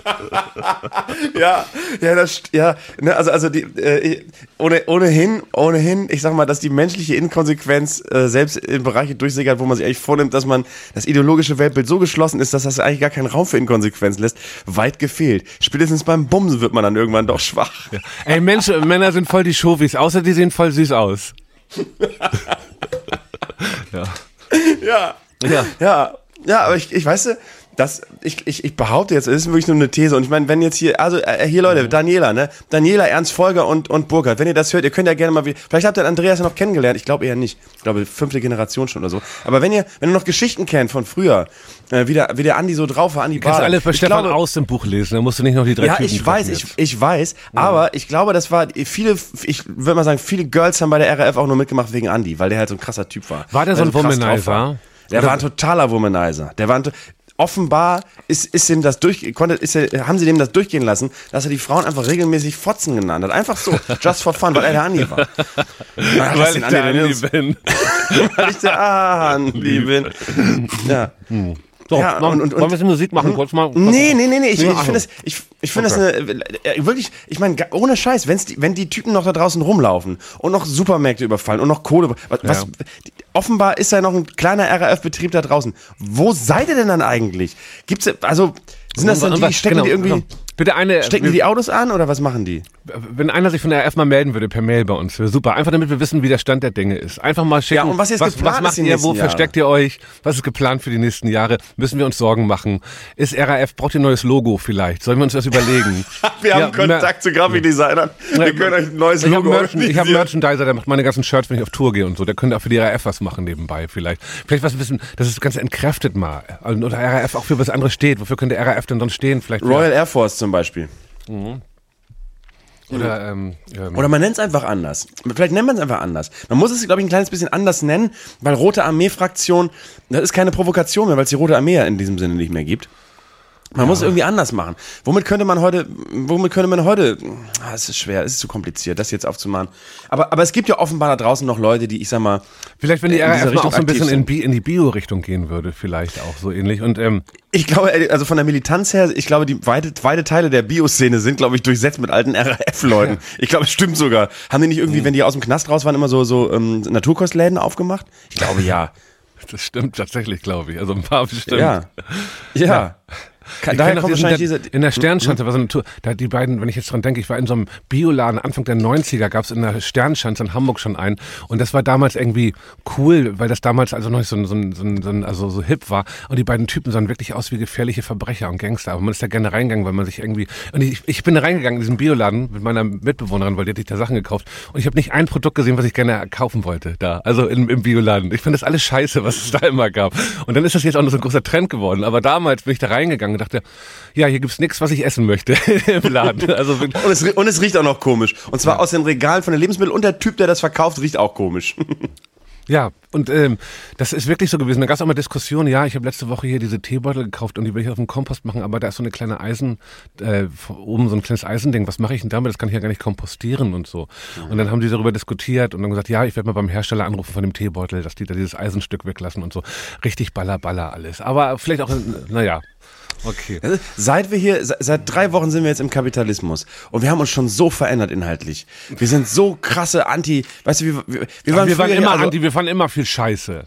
ja, ja, das, ja, ne, also, also die, äh, ohne, ohnehin, ohnehin, ich sag mal, dass die menschliche Inkonsequenz äh, selbst in Bereiche durchsickert, wo man sich eigentlich vornimmt, dass man das ideologische Weltbild so geschlossen ist, dass das eigentlich gar keinen Raum für Inkonsequenz lässt, weit gefehlt. Spätestens beim Bumsen wird man dann irgendwann doch schwach. Ja. Ey, Menschen, Männer sind voll die Chauvis, außer die sehen voll süß aus. ja. Ja. Ja. Ja. Ja, aber ich, ich weiß du, das, ich, ich, ich behaupte jetzt, es ist wirklich nur eine These. Und ich meine, wenn jetzt hier, also äh, hier Leute, Daniela, ne? Daniela, Ernst Folger und, und Burkhard, wenn ihr das hört, ihr könnt ja gerne mal, vielleicht habt ihr Andreas ja noch kennengelernt, ich glaube eher nicht. Ich glaube, fünfte Generation schon oder so. Aber wenn ihr, wenn ihr noch Geschichten kennt von früher, äh, wie, der, wie der Andi so drauf war, Andi Bader. Kannst du alle bei Stefan glaube, Aus im Buch lesen, dann musst du nicht noch die drei Ja, Typen ich weiß, ich, ich weiß, ja. aber ich glaube, das war, viele, ich würde mal sagen, viele Girls haben bei der R A F auch nur mitgemacht wegen Andi, weil der halt so ein krasser Typ war. War der so ein Womanizer? Der war ein totaler Womanizer. Der war ein, offenbar ist, ist ihm das durch, konnte, ist er, haben sie dem das durchgehen lassen, dass er die Frauen einfach regelmäßig Fotzen genannt hat. Einfach so, just for fun, weil er der Andi war. Weil, weil ich der Andi, Andi bin. Weil ich der Andi bin. Ja. Hm. So, ja, und, und, und, wollen wir die Musik machen? Kurz mal, nee, nee, nee, nee, ich, ich finde das, ich, ich finde okay. das eine, wirklich, ich meine, ohne Scheiß, wenn's die, wenn die Typen noch da draußen rumlaufen und noch Supermärkte überfallen und noch Kohle, was, ja. was offenbar ist da noch ein kleiner R A F-Betrieb da draußen. Wo seid ihr denn dann eigentlich? Gibt's, also, sind das dann die, stecken genau, die irgendwie... Genau. Bitte eine, Stecken die die Autos an oder was machen die? Wenn einer sich von der R A F mal melden würde per Mail bei uns, wäre super. Einfach damit wir wissen, wie der Stand der Dinge ist. Einfach mal schicken. Ja, und was jetzt was, geplant was macht ist ihr? Wo Jahre? versteckt ihr euch? Was ist geplant für die nächsten Jahre? Müssen wir uns Sorgen machen? Ist R A F, braucht ihr ein neues Logo vielleicht? Sollen wir uns das überlegen? wir haben ja, Kontakt zu Grafikdesignern. Wir können euch ein neues ich Logo hab Merchand, Ich habe einen Merchandiser, der macht meine ganzen Shirts, wenn ich auf Tour gehe und so. Der könnte auch für die R A F was machen nebenbei vielleicht. Vielleicht was ein bisschen, das ist ganz entkräftet mal. Oder R A F auch für was anderes steht. Wofür könnte R A F denn sonst stehen? Vielleicht Royal Air Force zum Beispiel. Mhm. Oder, ähm, ähm, Oder man nennt es einfach anders. Vielleicht nennt man es einfach anders. Man muss es, glaube ich, ein kleines bisschen anders nennen, weil Rote Armee-Fraktion, das ist keine Provokation mehr, weil es die Rote Armee ja in diesem Sinne nicht mehr gibt. Man ja. muss es irgendwie anders machen. Womit könnte man heute, womit könnte man heute, ah, es ist schwer, es ist zu kompliziert, das jetzt aufzumachen. Aber, aber es gibt ja offenbar da draußen noch Leute, die, ich sag mal, vielleicht, wenn die R A F auch so ein bisschen in, in die Bio-Richtung gehen würde, vielleicht auch so ähnlich. Und ähm, ich glaube, also von der Militanz her, ich glaube, die weite, weite Teile der Bio-Szene sind, glaube ich, durchsetzt mit alten R A F-Leuten. Ja. Ich glaube, es stimmt sogar. Haben die nicht irgendwie, mhm. wenn die aus dem Knast raus waren, immer so, so ähm, Naturkostläden aufgemacht? Ich glaube, ja. Das stimmt tatsächlich, glaube ich. Also ein paar bestimmt. Ja. Ja. ja. Kann, daher kommt wahrscheinlich diese, in der Sternschanze war so eine Tour, da die beiden, wenn ich jetzt dran denke, ich war in so einem Bioladen, Anfang der neunziger gab es in der Sternschanze in Hamburg schon einen und das war damals irgendwie cool, weil das damals also noch nicht so, so, so, so, also so hip war und die beiden Typen sahen wirklich aus wie gefährliche Verbrecher und Gangster, aber man ist da gerne reingegangen, weil man sich irgendwie, und ich, ich bin da reingegangen in diesen Bioladen mit meiner Mitbewohnerin, weil die hat sich da Sachen gekauft und ich habe nicht ein Produkt gesehen, was ich gerne kaufen wollte da, also im, im Bioladen. Ich fand das alles scheiße, was es da immer gab und dann ist das jetzt auch noch so ein großer Trend geworden, aber damals bin ich da reingegangen und dachte, ja, hier gibt's nichts, was ich essen möchte im Laden. Also und, es, und es riecht auch noch komisch. Und zwar ja. aus den Regalen von den Lebensmitteln und der Typ, der das verkauft, riecht auch komisch. Ja, und ähm, das ist wirklich so gewesen. Da gab es auch mal Diskussionen, ja, ich habe letzte Woche hier diese Teebeutel gekauft und die will ich auf dem Kompost machen, aber da ist so eine kleine Eisen, äh, oben so ein kleines Eisending, was mache ich denn damit? Das kann ich ja gar nicht kompostieren und so. Mhm. Und dann haben die darüber diskutiert und dann gesagt, ja, ich werde mal beim Hersteller anrufen von dem Teebeutel, dass die da dieses Eisenstück weglassen und so. Richtig baller, baller alles. Aber vielleicht auch, naja. Okay. Seit wir hier, seit drei Wochen sind wir jetzt im Kapitalismus und wir haben uns schon so verändert inhaltlich. Wir sind so krasse Anti, weißt du, wir, wir, wir waren, wir waren immer hier, also, Anti, wir fanden immer viel Scheiße.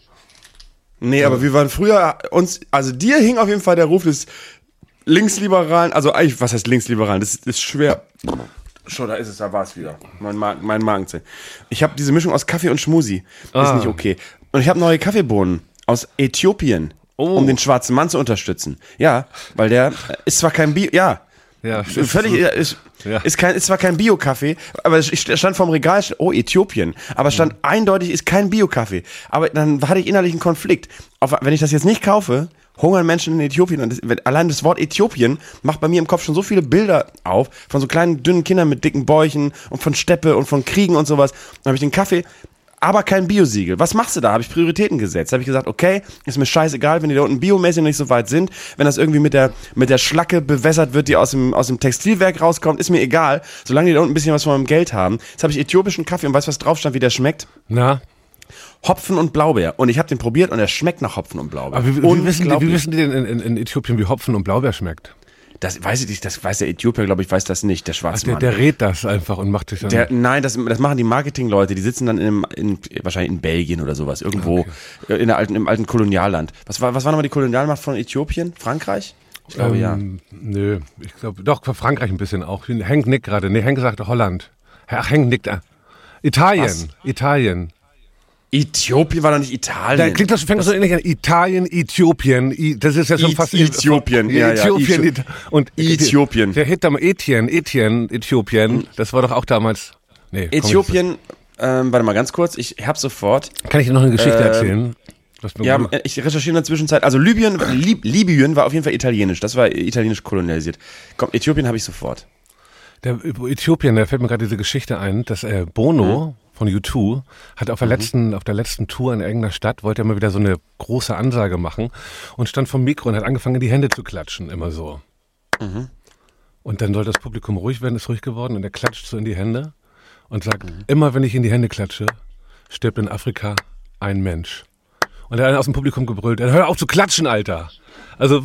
Nee, aber wir waren früher, uns, also dir hing auf jeden Fall der Ruf des Linksliberalen, also eigentlich, was heißt Linksliberalen, das ist, ist schwer. Schon, da ist es, da war es wieder. Mein, Ma- mein Magenzeh. Ich habe diese Mischung aus Kaffee und Schmusi. Ah. Ist nicht okay. Und ich habe neue Kaffeebohnen aus Äthiopien. Oh. Um den schwarzen Mann zu unterstützen. Ja, weil der ist zwar kein Bio, ja, ja völlig, ist, ja. ist, kein, ist zwar kein Bio-Kaffee, aber es stand vorm Regal, oh, Äthiopien, aber stand mhm. eindeutig, ist kein Bio-Kaffee. Aber dann hatte ich innerlich einen Konflikt. Auf, wenn ich das jetzt nicht kaufe, hungern Menschen in Äthiopien. Und das, allein das Wort Äthiopien macht bei mir im Kopf schon so viele Bilder auf, von so kleinen, dünnen Kindern mit dicken Bäuchen und von Steppe und von Kriegen und sowas. Dann habe ich den Kaffee, aber kein Biosiegel. Was machst du da? Habe ich Prioritäten gesetzt. Habe ich gesagt, okay, ist mir scheißegal, wenn die da unten biomäßig noch nicht so weit sind, wenn das irgendwie mit der mit der Schlacke bewässert wird, die aus dem aus dem Textilwerk rauskommt, ist mir egal, solange die da unten ein bisschen was von meinem Geld haben. Jetzt habe ich äthiopischen Kaffee und weißt du, was drauf stand, wie der schmeckt? Na? Hopfen und Blaubeer. Und ich habe den probiert und er schmeckt nach Hopfen und Blaubeer. Aber wie, wie, wissen, die, wie wissen die denn in, in, in Äthiopien, wie Hopfen und Blaubeer schmeckt? Das weiß ich nicht, das weiß der Äthiopier, glaube ich, weiß das nicht, der schwarze Ach, der, Mann. Der rät das einfach und macht sich dann... Der, nein, das, das machen die Marketingleute, die sitzen dann in, in, wahrscheinlich in Belgien oder sowas, irgendwo okay. in der alten, im alten Kolonialland. Was war, was war nochmal die Kolonialmacht von Äthiopien? Frankreich? Ich glaube, ähm, ja. Nö, ich glaube, doch, für Frankreich ein bisschen auch. Henk nickt gerade, nee, Henk sagte Holland. Ach, Henk nickt, Italien, was? Italien. Äthiopien war doch nicht Italien. Da klingt das, fängt das so ähnlich an. Italien, Äthiopien, I, das ist ja schon I, fast... Äthiopien, ja, ja. Äthiopien, Äthi- und Äthiopien. Der Hit damals, Etienne, Etienne, Äthiopien, das war doch auch damals... Nee, Äthiopien, ähm, warte mal ganz kurz, ich hab sofort... Kann ich dir noch eine Geschichte äh, erzählen? Ja, gut. Ich recherchiere in der Zwischenzeit, also Libyen, Lib- Libyen war auf jeden Fall italienisch, das war italienisch kolonialisiert. Komm, Äthiopien habe ich sofort. Der Äthiopien, da fällt mir gerade diese Geschichte ein, dass äh, Bono... Mhm. von U zwei, hat auf der, mhm. letzten, auf der letzten Tour in irgendeiner Stadt, wollte er mal wieder so eine große Ansage machen und stand vom Mikro und hat angefangen, in die Hände zu klatschen, immer so. Mhm. Und dann soll das Publikum ruhig werden, ist ruhig geworden und er klatscht so in die Hände und sagt, mhm. immer wenn ich in die Hände klatsche, stirbt in Afrika ein Mensch. Und der eine aus dem Publikum gebrüllt, hör auf zu klatschen, Alter! Also,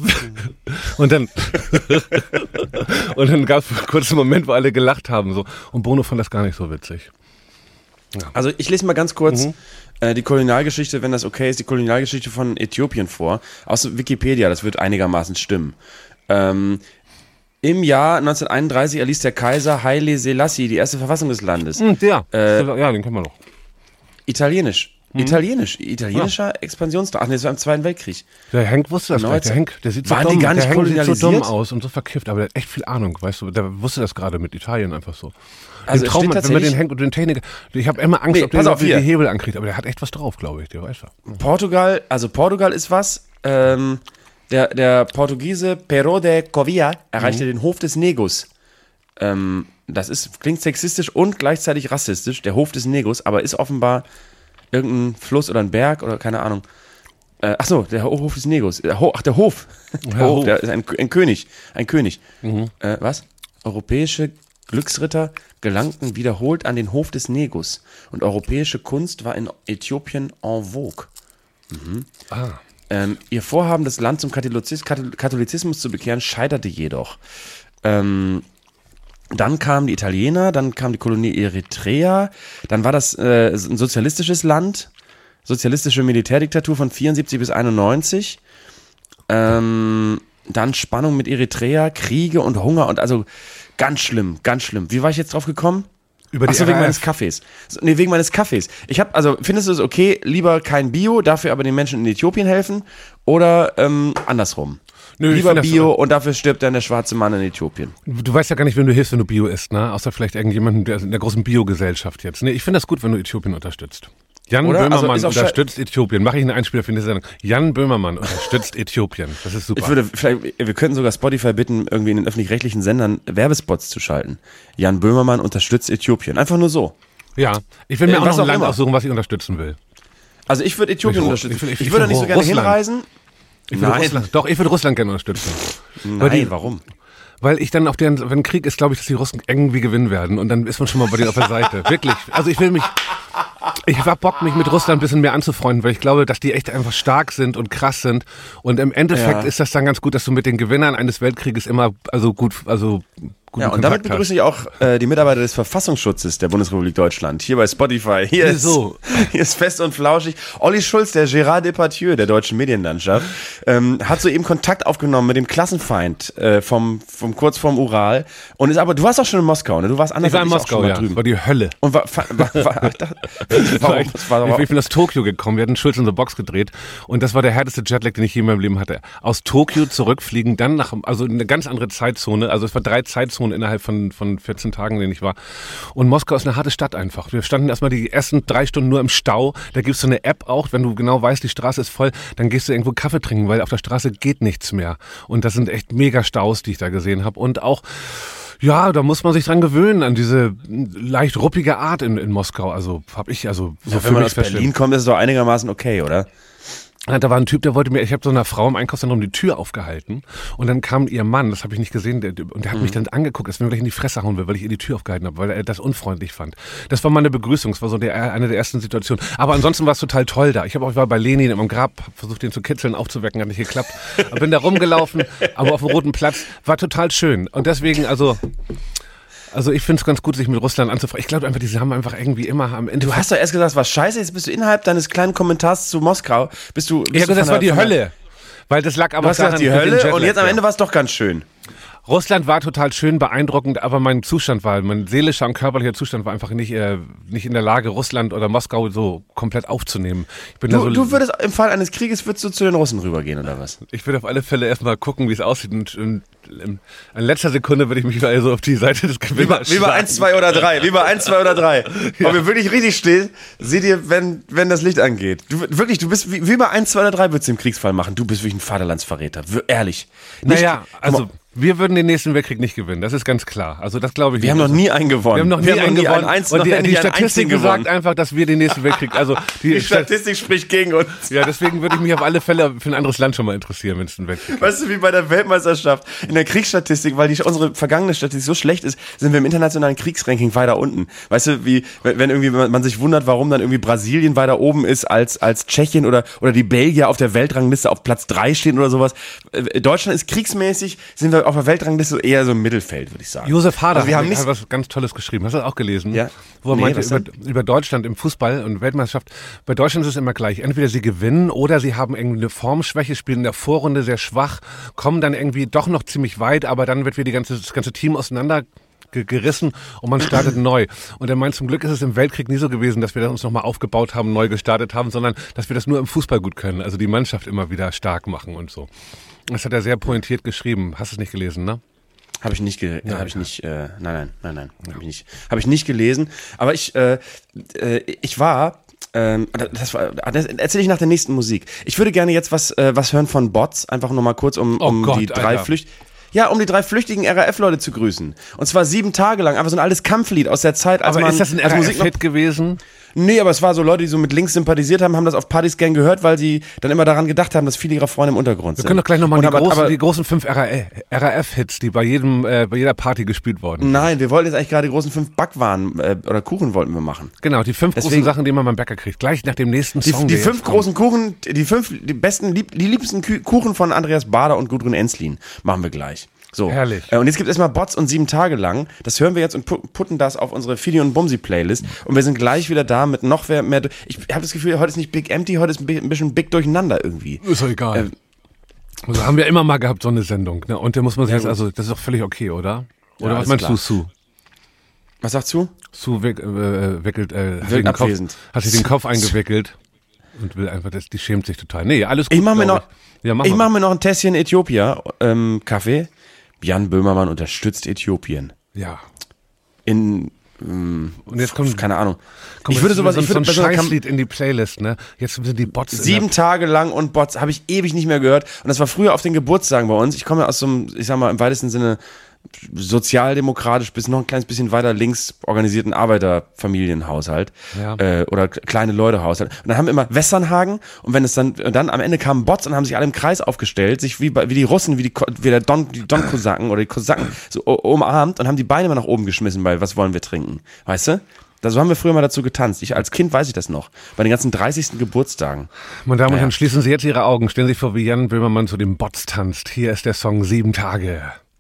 und dann, und dann gab es kurz einen Moment, wo alle gelacht haben, so. Und Bono fand das gar nicht so witzig. Ja. Also ich lese mal ganz kurz mhm. äh, die Kolonialgeschichte, wenn das okay ist, die Kolonialgeschichte von Äthiopien vor, aus Wikipedia, das wird einigermaßen stimmen. Ähm, Im Jahr neunzehnhunderteinunddreißig erließ der Kaiser Haile Selassie die erste Verfassung des Landes. Mhm, ja. Äh, ja, den kennen wir noch. Italienisch. Mhm. Italienisch. Italienischer ja. Expansionstrag. Ach nee, das war im Zweiten Weltkrieg. Der Henk wusste das gleich. Der Henk, der sieht so Waren dumm, die gar nicht der Henk kolonialisiert? sieht so dumm aus und so verkifft, aber der hat echt viel Ahnung, weißt du. Der wusste das gerade mit Italien einfach so. Also den Traum, wenn man den Henk und den Techniker, ich habe immer Angst, nee, ob der auf, die Hebel ankriegt, aber der hat echt was drauf, glaube ich, der weiß was. Portugal, also Portugal ist was, ähm, der, der Portugiese Pero de Covia erreichte mhm. den Hof des Negus. Ähm, das ist, klingt sexistisch und gleichzeitig rassistisch, der Hof des Negus, aber ist offenbar irgendein Fluss oder ein Berg oder keine Ahnung. Äh, ach so, der Hof des Negus. Der Ho- ach, der Hof. Der Ja, Hof, Hof. der ist ein, ein König. Ein König. Mhm. Äh, was? Europäische Glücksritter gelangten wiederholt an den Hof des Negus. Und europäische Kunst war in Äthiopien en vogue. Mhm. Ah. Ähm, ihr Vorhaben, das Land zum Katholizis- Katholizismus zu bekehren, scheiterte jedoch. Ähm, dann kamen die Italiener, dann kam die Kolonie Eritrea, dann war das äh, ein sozialistisches Land, sozialistische Militärdiktatur von vierundsiebzig bis einundneunzig. Ähm, dann Spannung mit Eritrea, Kriege und Hunger und also ganz schlimm, ganz schlimm. Wie war ich jetzt drauf gekommen? Über die Ach so, wegen R A F. meines Kaffees. So, nee, wegen meines Kaffees. Ich habe, also findest du es okay, lieber kein Bio, dafür aber den Menschen in Äthiopien helfen oder ähm, andersrum? Nö, ich lieber find das- Bio und dafür stirbt dann der schwarze Mann in Äthiopien. Du weißt ja gar nicht, wenn du hilfst, wenn du Bio isst, ne? Außer vielleicht irgendjemanden der in der großen Bio-Gesellschaft jetzt. Nee, ich finde das gut, wenn du Äthiopien unterstützt. Jan Oder? Also Böhmermann ist auch unterstützt Äthiopien. Mache ich einen Einspieler für diese Sendung. Jan Böhmermann unterstützt Äthiopien. Das ist super. Ich würde, vielleicht, wir könnten sogar Spotify bitten, irgendwie in den öffentlich-rechtlichen Sendern Werbespots zu schalten. Jan Böhmermann unterstützt Äthiopien. Einfach nur so. Ja, ich will mir Äh, auch was noch ein auch Land immer. aussuchen, was ich unterstützen will. Also ich würde Äthiopien Ich- unterstützen. ich will- Ich, ich- ich würde will nicht so gerne Russland. hinreisen. Ich würde Nein. Russland, doch, ich würde Russland gerne unterstützen. Nein, die- warum? Weil ich dann auf deren, wenn Krieg ist, glaube ich, dass die Russen irgendwie gewinnen werden. Und dann ist man schon mal bei denen auf der Seite. Wirklich. Also ich will mich, ich hab Bock, mich mit Russland ein bisschen mehr anzufreunden, weil ich glaube, dass die echt einfach stark sind und krass sind. Und im Endeffekt Ja. ist das dann ganz gut, dass du mit den Gewinnern eines Weltkrieges immer, also gut, also guten Ja, und damit Kontakt hast. begrüße ich auch äh, die Mitarbeiter des Verfassungsschutzes der Bundesrepublik Deutschland. Hier bei Spotify. Hier ist, Wieso? hier ist fest und flauschig. Olli Schulz, der Gérard Depardieu der deutschen Medienlandschaft, ähm, hat soeben Kontakt aufgenommen mit dem Klassenfeind äh, vom, vom kurz vorm Ural. Und ist aber, du warst auch schon in Moskau, ne? Du warst anders Ich war in als Moskau, auch schon mal ja. drüben. Das war die Hölle. Und war, war, war, war, warum? Ich, Das war ich, aber, ich bin aus Tokio gekommen, wir hatten Schulz in the Box gedreht und das war der härteste Jetlag, den ich je in meinem Leben hatte. Aus Tokio zurückfliegen, dann nach, also in eine ganz andere Zeitzone, also es war drei Zeitzonen innerhalb von, von vierzehn Tagen, in denen ich war. Und Moskau ist eine harte Stadt einfach. Wir standen erstmal die ersten drei Stunden nur im Stau, da gibt's so eine App auch, wenn du genau weißt, die Straße ist voll, dann gehst du irgendwo Kaffee trinken, weil auf der Straße geht nichts mehr. Und das sind echt mega Staus, die ich da gesehen habe. Und auch ja, da muss man sich dran gewöhnen, an diese leicht ruppige Art in, in Moskau. Also hab ich, also so ja, für wenn man mich aus Berlin feststellen. kommt, ist es doch einigermaßen okay, oder? Ja, da war ein Typ, der wollte mir, ich habe so einer Frau im Einkaufszentrum die Tür aufgehalten und dann kam ihr Mann, das habe ich nicht gesehen, der, und der hat mich dann angeguckt, als wenn er gleich in die Fresse hauen will, weil ich ihr die Tür aufgehalten habe, weil er das unfreundlich fand. Das war meine Begrüßung, das war so der, eine der ersten Situationen. Aber ansonsten war es total toll da. Ich habe auch, ich war bei Lenin im Grab, hab versucht ihn zu kitzeln, aufzuwecken, hat nicht geklappt. Bin da rumgelaufen, aber auf dem Roten Platz, war total schön. Und deswegen, also... Also ich finde es ganz gut, sich mit Russland anzufreunden. Ich glaube einfach, die haben einfach irgendwie immer am Ende... Du hast doch erst gesagt, es war scheiße, jetzt bist du innerhalb deines kleinen Kommentars zu Moskau, bist du... Bist Ja, du das von war der- die von der- Hölle. Weil das lag aber Du hast gesagt, die daran, wegen Hölle Jetlag, und jetzt am ja. Ende war es doch ganz schön. Russland war total schön, beeindruckend, aber mein Zustand war, mein seelischer und körperlicher Zustand war einfach nicht, äh, nicht in der Lage, Russland oder Moskau so komplett aufzunehmen. Ich bin da Du, so, du würdest im Fall eines Krieges würdest du zu den Russen rübergehen, oder was? ich würde auf alle Fälle erstmal gucken, wie es aussieht und, und in, in letzter Sekunde würde ich mich also auf die Seite des Gewinners Lieber schlagen. eins, zwei oder drei. Lieber eins, zwei oder drei. Ja. Ob ihr wirklich richtig steht, seht ihr, wenn, wenn das Licht angeht. Du, wirklich, du bist wie, wie bei eins, zwei oder drei würdest du im Kriegsfall machen. Du bist wirklich ein Vaterlandsverräter. Wir- Ehrlich. Nicht- Naja, also Guck mal, wir würden den nächsten Weltkrieg nicht gewinnen, das ist ganz klar. Also das glaube ich wir nicht. haben noch nie einen gewonnen. Wir haben noch nie einen gewonnen. einen Eins, und noch die, nie die einen Statistik einzigen gesagt gewonnen. einfach, dass wir den nächsten Weltkrieg, also die, Die Statistik spricht gegen uns. ja, deswegen würde ich mich auf alle Fälle für ein anderes Land schon mal interessieren, wenn es einen Weltkrieg gibt. Weißt du, wie bei der Weltmeisterschaft in der Kriegsstatistik, weil die, unsere vergangene Statistik so schlecht ist, sind wir im internationalen Kriegsranking weiter unten. Weißt du, wie wenn wenn irgendwie man, man sich wundert, warum dann irgendwie Brasilien weiter oben ist als als Tschechien oder oder die Belgier auf der Weltrangliste auf Platz drei stehen oder sowas. Äh, Deutschland ist kriegsmäßig, sind wir auf der Weltrangliste eher so im Mittelfeld, würde ich sagen. Josef Hader Also wir haben hat, nicht hat was ganz Tolles geschrieben. Hast du das auch gelesen? Ja. Wo er Nee, meinte was über, denn? über Deutschland im Fußball und Weltmeisterschaft. Bei Deutschland ist es immer gleich. Entweder sie gewinnen oder sie haben irgendwie eine Formschwäche, spielen in der Vorrunde sehr schwach, kommen dann irgendwie doch noch ziemlich weit, aber dann wird wieder die ganze, das ganze Team auseinander ge- gerissen und man startet neu. Und er meint, zum Glück ist es im Weltkrieg nie so gewesen, dass wir das uns nochmal aufgebaut haben, neu gestartet haben, sondern dass wir das nur im Fußball gut können. Also die Mannschaft immer wieder stark machen und so. Das hat er sehr pointiert geschrieben. Hast du es nicht gelesen, ne? Habe ich nicht, ge ja, habe ich nicht, äh, nein, nein, nein, nein, habe ich nicht, habe ich nicht gelesen. Aber ich, äh, äh, ich war, ähm, das war, das erzähle ich nach der nächsten Musik. Ich würde gerne jetzt was, äh, was hören von Bots, einfach nur mal kurz, um, Oh um Gott, die drei Alter. Flücht. Ja, um die drei flüchtigen R A F-Leute zu grüßen. Und zwar sieben Tage lang, einfach so ein altes Kampflied aus der Zeit, als aber man... ist das ein R A F-Hit gewesen? Nee, aber es war so, Leute, die so mit links sympathisiert haben, haben das auf Partys gern gehört, weil sie dann immer daran gedacht haben, dass viele ihrer Freunde im Untergrund sind. Wir können doch gleich nochmal die, aber, großen, aber, die großen fünf R A F-Hits, die bei jedem, äh, bei jeder Party gespielt wurden. Nein, wir wollten jetzt eigentlich gerade die großen fünf Backwaren äh, oder Kuchen wollten wir machen. Genau, die fünf Deswegen, großen Sachen, die man beim Bäcker kriegt. Gleich nach dem nächsten Song. Die, die fünf großen Kuchen, die fünf, die besten, lieb, die liebsten Kuchen von Andreas Bader und Gudrun Enslin machen wir gleich. So. Herrlich. Äh, und jetzt gibt es erstmal Bots und sieben Tage lang. Das hören wir jetzt und putten das auf unsere Fili und Bumsi Playlist. Und wir sind gleich wieder da mit noch mehr. mehr ich habe das Gefühl, heute ist nicht Big Empty, heute ist ein bisschen Big Durcheinander irgendwie. Ist doch egal. Äh, also haben wir immer mal gehabt, so eine Sendung. Ne? Und da muss man sich ja, jetzt, also, das ist doch völlig okay, oder? Oder ja, was meinst klar. du, Sue? Was sagst du? Sue wick, äh, wickelt, äh, hat, sich den Kopf, hat sich den Kopf eingewickelt und will einfach, das, die schämt sich total. Nee, alles gut. Ich mache mir noch, ich. Ja, mach ich mach mir noch ein Tässchen Äthiopia, ähm, Kaffee. Jan Böhmermann unterstützt Äthiopien. Ja. In, ähm, und jetzt kommt, keine Ahnung. Komm, ich würde sowas, so, ich würde so ein Scheißlied in die Playlist, ne? Jetzt sind die Bots. Sieben Tage lang und Bots, habe ich ewig nicht mehr gehört. Und das war früher auf den Geburtstagen bei uns. Ich komme ja aus so einem, ich sag mal, im weitesten Sinne sozialdemokratisch bis noch ein kleines bisschen weiter links organisierten Arbeiterfamilienhaushalt ja. äh, oder kleine Leute-Haushalt. Und dann haben wir immer Westernhagen und wenn es dann, und dann am Ende kamen Bots und haben sich alle im Kreis aufgestellt, sich wie, wie die Russen, wie die, wie der Don, die Don-Kosaken oder die Kosaken so umarmt und haben die Beine mal nach oben geschmissen bei was wollen wir trinken, weißt du? So haben wir früher mal dazu getanzt. Ich als Kind weiß ich das noch. Bei den ganzen dreißigsten Geburtstagen. Meine Damen und Herren, schließen Sie jetzt Ihre Augen. Stellen Sie sich vor, wie Jan Böhmermann zu den Bots tanzt. Hier ist der Song Sieben Tage.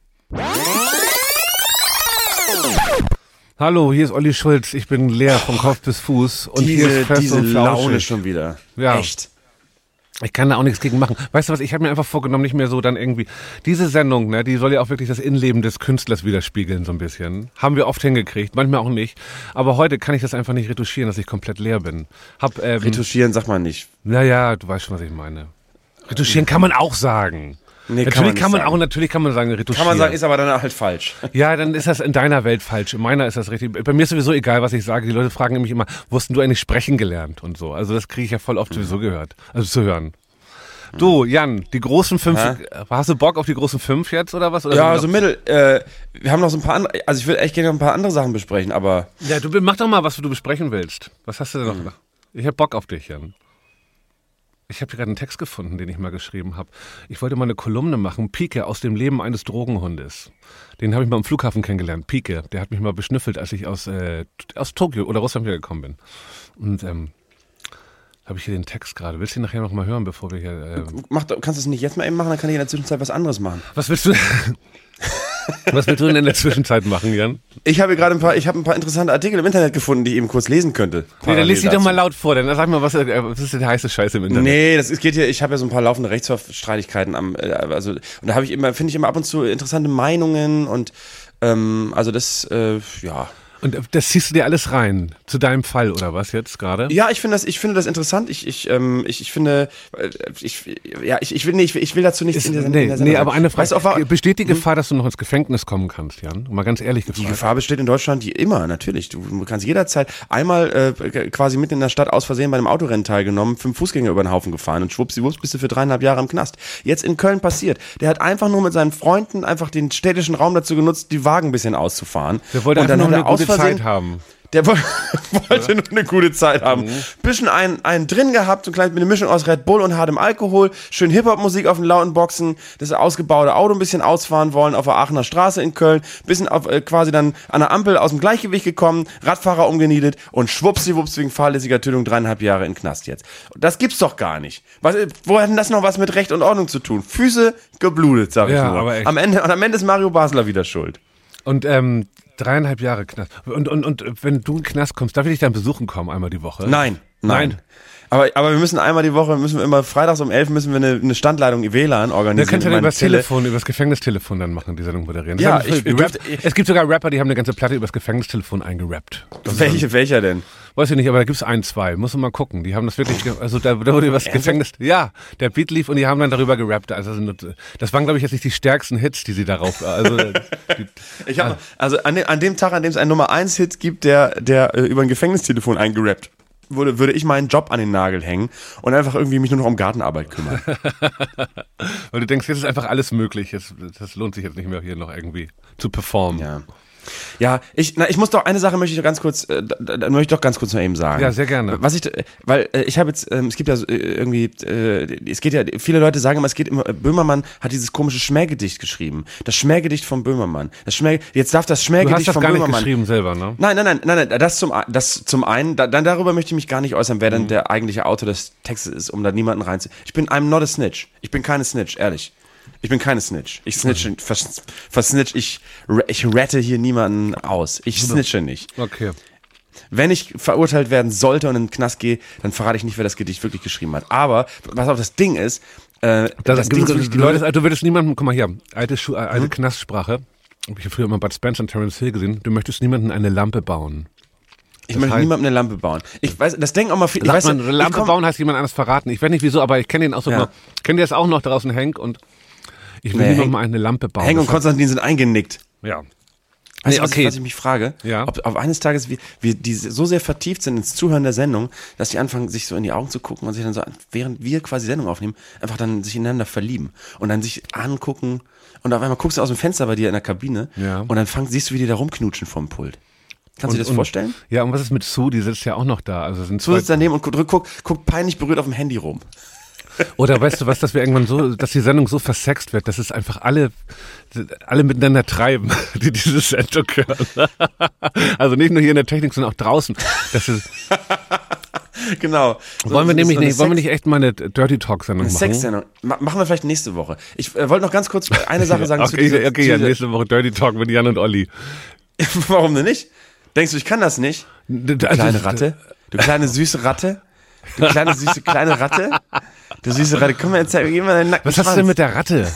Hallo, hier ist Olli Schulz. Ich bin leer von Kopf bis Fuß. Und diese, hier ist fest diese und Laune schon wieder. Ja. Echt. Ich kann da auch nichts gegen machen. Weißt du was, ich habe mir einfach vorgenommen, nicht mehr so dann irgendwie, diese Sendung, ne, die soll ja auch wirklich das Innenleben des Künstlers widerspiegeln, so ein bisschen. Haben wir oft hingekriegt, manchmal auch nicht. Aber heute kann ich das einfach nicht retuschieren, dass ich komplett leer bin. Hab, ähm, retuschieren sagt man nicht. Naja, du weißt schon, was ich meine. Retuschieren kann man auch sagen. Nee, natürlich kann man, kann man sagen. auch, natürlich kann man sagen, retuschieren. Kann man sagen, ist aber dann halt falsch. Ja, dann ist das in deiner Welt falsch. In meiner ist das richtig. Bei mir ist sowieso egal, was ich sage. Die Leute fragen nämlich immer, wussten du eigentlich sprechen gelernt und so. Also das kriege ich ja voll oft sowieso gehört. Also zu hören. Du, Jan, die großen fünf, Hä? Hast du Bock auf die großen fünf jetzt oder was? Oder ja, also mittel. Äh, wir haben noch so ein paar andere, also ich würde echt gerne noch ein paar andere Sachen besprechen, aber... Ja, du mach doch mal, was du besprechen willst. Was hast du denn noch? Mhm. Ich hab Bock auf dich, Jan. Ich habe hier gerade einen Text gefunden, den ich mal geschrieben habe. Ich wollte mal eine Kolumne machen, Pike aus dem Leben eines Drogenhundes. Den habe ich mal am Flughafen kennengelernt, Pike. Der hat mich mal beschnüffelt, als ich aus, äh, aus Tokio oder Russland wieder gekommen bin. Und ähm, habe ich hier den Text gerade. Willst du ihn nachher noch mal hören, bevor wir hier... Äh Mach, kannst du es nicht jetzt mal eben machen, dann kann ich in der Zwischenzeit was anderes machen. Was willst du... Was willst du denn in der Zwischenzeit machen, Jan? Ich habe gerade ein paar, ich habe ein paar interessante Artikel im Internet gefunden, die ich eben kurz lesen könnte. Nee, dann lies die doch mal laut vor, dann sag mal, was, was ist denn der heiße Scheiß im Internet? Nee, das es geht hier, ich habe ja so ein paar laufende Rechtsstreitigkeiten am, also, und da habe ich immer, finde ich immer ab und zu interessante Meinungen und, ähm, also das, äh, ja. Und das ziehst du dir alles rein, zu deinem Fall oder was jetzt gerade? Ja, ich finde das, ich finde das interessant. Ich, ich, ähm, ich, ich finde, ich, ja, ich, ich will nicht, ich will dazu nichts Ist, in der, nee, in der Sendung. Nee, aber eine Frage, weißt du, besteht die hm? Gefahr, dass du noch ins Gefängnis kommen kannst, Jan? Mal ganz ehrlich gefragt. Die Gefahr besteht in Deutschland die immer, natürlich. Du kannst jederzeit einmal äh, quasi mitten in der Stadt aus Versehen bei einem Autorennen teilgenommen, fünf Fußgänger über den Haufen gefahren und schwuppsiwupps bist du für dreieinhalb Jahre im Knast. Jetzt in Köln passiert. Der hat einfach nur mit seinen Freunden einfach den städtischen Raum dazu genutzt, die Wagen ein bisschen auszufahren. Der wollte und einfach dann nur eine gute Versehen, Zeit haben. Der wollte ja. nur eine gute Zeit haben. Mhm. Bisschen einen, einen drin gehabt, so klein mit einer Mischung aus Red Bull und hartem Alkohol, schön Hip-Hop-Musik auf den lauten Boxen, das ausgebaute Auto ein bisschen ausfahren wollen auf der Aachener Straße in Köln, bisschen auf, äh, quasi dann an der Ampel aus dem Gleichgewicht gekommen, Radfahrer umgenietet und schwuppsiwupps wegen fahrlässiger Tötung dreieinhalb Jahre in Knast jetzt. Das gibt's doch gar nicht. Was, wo hat denn das noch was mit Recht und Ordnung zu tun? Füße geblutet, sag ich ja, nur. Aber echt. Am Ende, und am Ende ist Mario Basler wieder schuld. Und, ähm, Dreieinhalb Jahre Knast. Und, und, und wenn du in den Knast kommst, darf ich dich dann besuchen kommen einmal die Woche? Nein, nein. Nein. Aber, aber wir müssen einmal die Woche, müssen wir immer freitags um elf müssen wir eine, eine Standleitung W L A N organisieren. Da könnt ihr dann über das Telefon, über das Gefängnistelefon dann machen, die Sendung moderieren. Ja, ich, ich, gerappt, ich, es gibt sogar Rapper, die haben eine ganze Platte über das Gefängnistelefon eingerappt. Welche, dann, welcher denn? Weiß ich nicht, aber da gibt's ein, zwei. Muss man mal gucken. Die haben das wirklich, also da, da wurde über das Gefängnis, ja, der Beat lief und die haben dann darüber gerappt. Also das waren, glaube ich, jetzt nicht die stärksten Hits, die sie darauf, also. Die, ich hab, also an dem, an dem Tag, an dem es einen Nummer eins Hit gibt, der, der äh, über ein Gefängnistelefon eingerappt würde, würde ich meinen Job an den Nagel hängen und einfach irgendwie mich nur noch um Gartenarbeit kümmern. Weil du denkst, jetzt ist einfach alles möglich. Das, das lohnt sich jetzt nicht mehr, hier noch irgendwie zu performen. Ja. Ja, ich, na, ich muss doch, eine Sache möchte ich doch ganz kurz, äh, da, da möchte ich doch ganz kurz mal eben sagen. Ja, sehr gerne. Was ich, weil äh, ich habe jetzt, ähm, es gibt ja so, äh, irgendwie, äh, es geht ja, viele Leute sagen immer, es geht immer, Böhmermann hat dieses komische Schmähgedicht geschrieben. Das Schmähgedicht von Böhmermann. Das Schmäh, jetzt darf das Schmähgedicht von Böhmermann. Du hast das gar nicht geschrieben selber, ne? Nein, nein, nein, nein, nein, das zum, das zum einen, da, dann darüber möchte ich mich gar nicht äußern, wer dann Mhm. der eigentliche Autor des Textes ist, um da niemanden reinzu. Ich bin, I'm not a snitch. Ich bin keine Snitch, ehrlich. Ich bin keine Snitch. Ich snitche, vers, versnitch, ich, ich rette hier niemanden aus. Ich snitche nicht. Okay. Wenn ich verurteilt werden sollte und in den Knast gehe, dann verrate ich nicht, wer das Gedicht wirklich geschrieben hat. Aber, was auch das Ding ist, äh, das, das du, Ding ist du, wirklich, die du, Leute, würdest, du würdest niemandem, guck mal hier, alte, Schu- alte hm? Knastsprache, habe ich ja früher immer Bud Spencer und Terence Hill gesehen, du möchtest niemandem eine Lampe bauen. ich das möchte heißt, niemandem eine Lampe bauen. Ich weiß, das denken auch mal viele. Ich Sagt weiß, man, Lampe komm, bauen heißt jemand anders verraten. Ich weiß nicht wieso, aber ich kenne den auch so Ja. mal. Kennt ihr das auch noch draußen, Hank? Und ich will Nee, niemandem Hank- eine Lampe bauen. Henk und Das heißt- Konstantin sind eingenickt. Ja. Weißt Nee, du, was, okay. ich, was ich mich frage? Ja. Ob, ob eines Tages wir, wir die so sehr vertieft sind ins Zuhören der Sendung, dass die anfangen, sich so in die Augen zu gucken und sich dann so, während wir quasi Sendung aufnehmen, einfach dann sich ineinander verlieben und dann sich angucken und auf einmal guckst du aus dem Fenster bei dir in der Kabine Ja. und dann fang, siehst du, wie die da rumknutschen vom Pult. Kannst du dir das und, vorstellen? Ja, und was ist mit Sue? Die sitzt ja auch noch da. Also sind Du zwei, sitzt daneben und guckt guck, guck peinlich berührt auf dem Handy rum. oder weißt du was, dass wir irgendwann so, dass die Sendung so versext wird, dass es einfach alle, alle miteinander treiben, die diese Sendung hören. Also nicht nur hier in der Technik, sondern auch draußen. Das ist, Genau. So, wollen wir so- nämlich so eine nicht, wollen wir Sex- nicht echt mal eine Dirty Talk Sendung eine machen? Sexsendung. Ma- Machen wir vielleicht nächste Woche. Ich äh, wollte noch ganz kurz eine Sache sagen. zu Okay, dieser- okay, zu ja, dieser- nächste Woche Dirty Talk mit Jan und Olli. Warum denn nicht? Denkst du, ich kann das nicht? Du Also, kleine Ratte? Du kleine süße Ratte? Du kleine süße kleine Ratte? Du süße Ratte, komm mal, jetzt gib mal deinen nackten Was hast du Schwanz. denn mit der Ratte?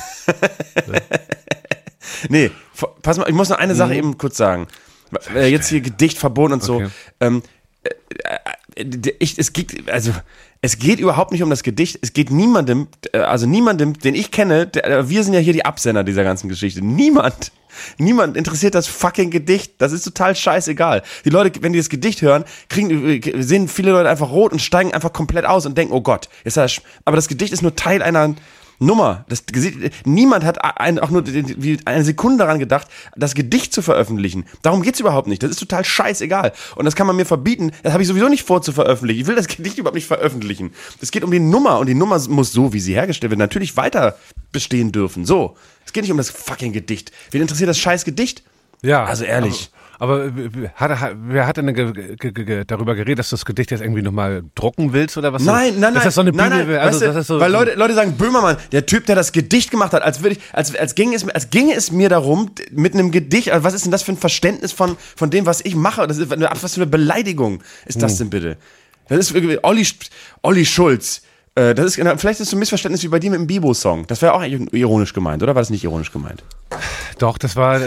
Nee, v- pass mal, ich muss noch eine Sache eben kurz sagen. Äh, jetzt hier Gedicht verboten und so. Okay. Ähm, äh, äh, ich, es geht, also, es geht überhaupt nicht um das Gedicht. Es geht niemandem, äh, also niemandem, den ich kenne, der, äh, wir sind ja hier die Absender dieser ganzen Geschichte. Niemand, niemand interessiert das fucking Gedicht. Das ist total scheißegal. Die Leute, wenn die das Gedicht hören, kriegen, äh, sehen viele Leute einfach rot und steigen einfach komplett aus und denken, oh Gott, jetzt hat er sch- aber das Gedicht ist nur Teil einer Nummer. Das, niemand hat ein, auch nur wie eine Sekunde daran gedacht, das Gedicht zu veröffentlichen. Darum geht's überhaupt nicht. Das ist total scheißegal. Und das kann man mir verbieten. Das habe ich sowieso nicht vor zu veröffentlichen. Ich will das Gedicht überhaupt nicht veröffentlichen. Es geht um die Nummer und die Nummer muss so, wie sie hergestellt wird, natürlich weiter bestehen dürfen. So. Es geht nicht um das fucking Gedicht. Wen interessiert das scheiß Gedicht? Ja. Also ehrlich. Aber, aber hat, hat, wer hat denn ge, ge, ge, darüber geredet, dass du das Gedicht jetzt irgendwie nochmal drucken willst oder was? Nein, nein, nein. Das ist so eine nein, Bibel, nein, also weißt du, das ist so. weil Leute, Leute sagen, Böhmermann, der Typ, der das Gedicht gemacht hat, als würde ich, als, als ginge es, als ginge es mir darum, mit einem Gedicht, also was ist denn das für ein Verständnis von, von dem, was ich mache? Das ist, was für eine Beleidigung ist das denn bitte? Das ist irgendwie Olli, Olli Schulz. Äh, Das ist, vielleicht ist es so ein Missverständnis wie bei dir mit dem Bibo-Song. Das wäre auch eigentlich ironisch gemeint, oder war das nicht ironisch gemeint? Doch, das war.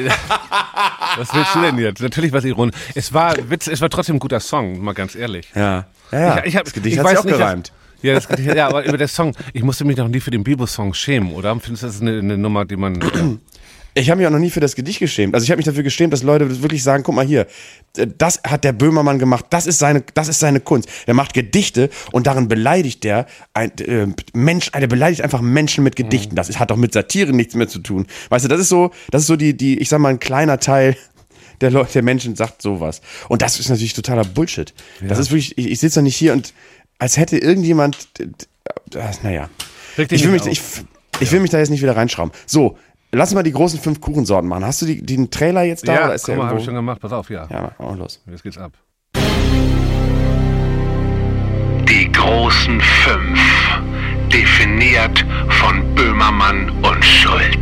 Was willst du denn jetzt? Natürlich war es ironisch. Es war Witz, es war trotzdem ein guter Song, mal ganz ehrlich. Ja. Ja, ja. Ich, ich hab, das Gedicht ich hat weiß sich auch nicht, gereimt. Ja, das, ja, aber über den Song, ich musste mich noch nie für den Bibo-Song schämen, oder? Findest du, das ist eine, eine Nummer, die man. Ich habe mich auch noch nie für das Gedicht geschämt. Also ich habe mich dafür geschämt, dass Leute wirklich sagen, guck mal hier, das hat der Böhmermann gemacht, das ist seine, das ist seine Kunst. Der macht Gedichte und darin beleidigt der ein äh, Mensch, der beleidigt einfach Menschen mit Gedichten. Das ist, hat doch mit Satire nichts mehr zu tun. Weißt du, das ist so, das ist so die, die, ich sag mal, ein kleiner Teil der Leute, der Menschen sagt sowas. Und das ist natürlich totaler Bullshit. Ja. Das ist wirklich, ich, ich sitze doch nicht hier und als hätte irgendjemand, das, naja. Richtig Ich will mich, ich, ich will mich da jetzt nicht wieder reinschrauben. So. Lass uns mal die großen fünf Kuchensorten machen. Hast du die, den Trailer jetzt da? Ja, oder ist guck der mal, habe irgendwo? ich schon gemacht. Pass auf, ja. Ja, mach mal los. Jetzt geht's ab. Die großen fünf, definiert von Böhmermann und Schulz.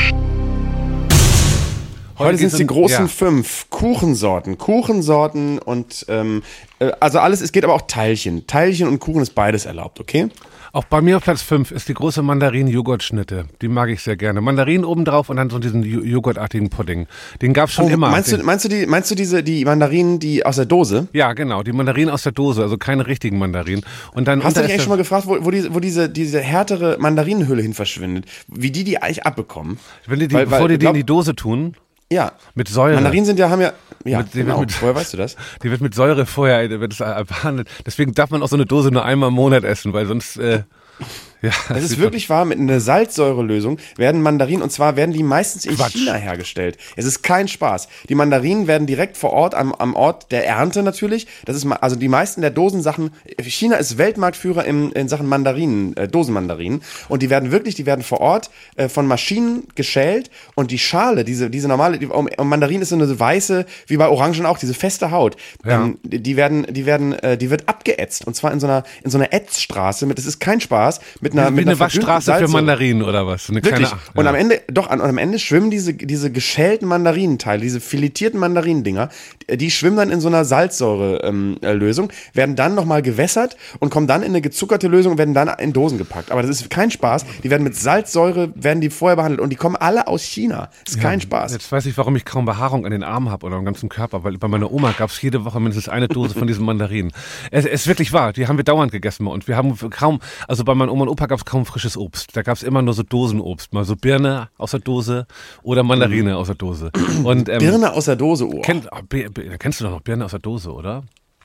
Heute sind es die geht's um- großen ja. fünf Kuchensorten. Kuchensorten und, ähm, äh, also alles, es geht aber auch Teilchen. Teilchen und Kuchen ist beides erlaubt, okay? Auch bei mir auf Platz fünf ist die große Mandarin-Joghurt-Schnitte. Die mag ich sehr gerne. Mandarin obendrauf und dann so diesen Ju- joghurtartigen Pudding. Den gab's schon Oh, immer. Meinst du, Den- meinst du die, meinst du diese, die Mandarinen, die aus der Dose? Ja, genau. Die Mandarinen aus der Dose, also keine richtigen Mandarinen. Und dann Hast du unter dich ist eigentlich der- schon mal gefragt, wo, wo, diese, wo diese, diese härtere Mandarinenhülle hin verschwindet? Wie die die eigentlich abbekommen? Wenn die, die Weil- bevor weil, die die in glaub- die Dose tun, Ja. Mit Säure. Mandarinen sind ja, haben ja, ja, mit, genau. Mit, woher weißt du das? Die wird mit Säure vorher, wird es behandelt. Deswegen darf man auch so eine Dose nur einmal im Monat essen, weil sonst, äh, ja. Das ist wirklich wahr, mit einer Salzsäurelösung werden Mandarinen, und zwar werden die meistens in Quatsch. China hergestellt. Es ist kein Spaß. Die Mandarinen werden direkt vor Ort, am, am Ort der Ernte natürlich. Das ist, also die meisten der Dosensachen, China ist Weltmarktführer in, in Sachen Mandarinen, äh, Dosenmandarinen. Und die werden wirklich, die werden vor Ort äh, von Maschinen geschält, und die Schale, diese, diese normale, die, um, Mandarin ist so eine weiße, wie bei Orangen auch, diese feste Haut. Ja. Ähm, die werden, die werden, äh, die wird abgeätzt. Und zwar in so einer, in so einer Ätzstraße. Mit, das ist kein Spaß. Mit einer, Wie mit eine einer Waschstraße für Mandarinen oder was? Eine Wirklich. Kleine, und ja. am Ende, doch, an, und am Ende schwimmen diese, diese geschälten Mandarinenteile, diese filetierten Mandarinendinger, die schwimmen dann in so einer Salzsäure-Lösung, ähm, werden dann nochmal gewässert und kommen dann in eine gezuckerte Lösung und werden dann in Dosen gepackt. Aber das ist kein Spaß. Die werden mit Salzsäure, werden die vorher behandelt, und die kommen alle aus China. Das ist ja kein Spaß. Jetzt weiß ich, warum ich kaum Behaarung an den Armen habe oder am ganzen Körper, weil bei meiner Oma gab es jede Woche mindestens eine Dose von diesen Mandarinen. Es ist wirklich wahr, die haben wir dauernd gegessen bei uns. Wir haben kaum, also bei meiner Oma und Opa gab es kaum frisches Obst. Da gab es immer nur so Dosenobst, mal so Birne aus der Dose oder Mandarine aus der Dose. Und, ähm, Birne aus der Dose, oh. Kenn, Be, Be, kennst du doch noch Birne aus der Dose, oder?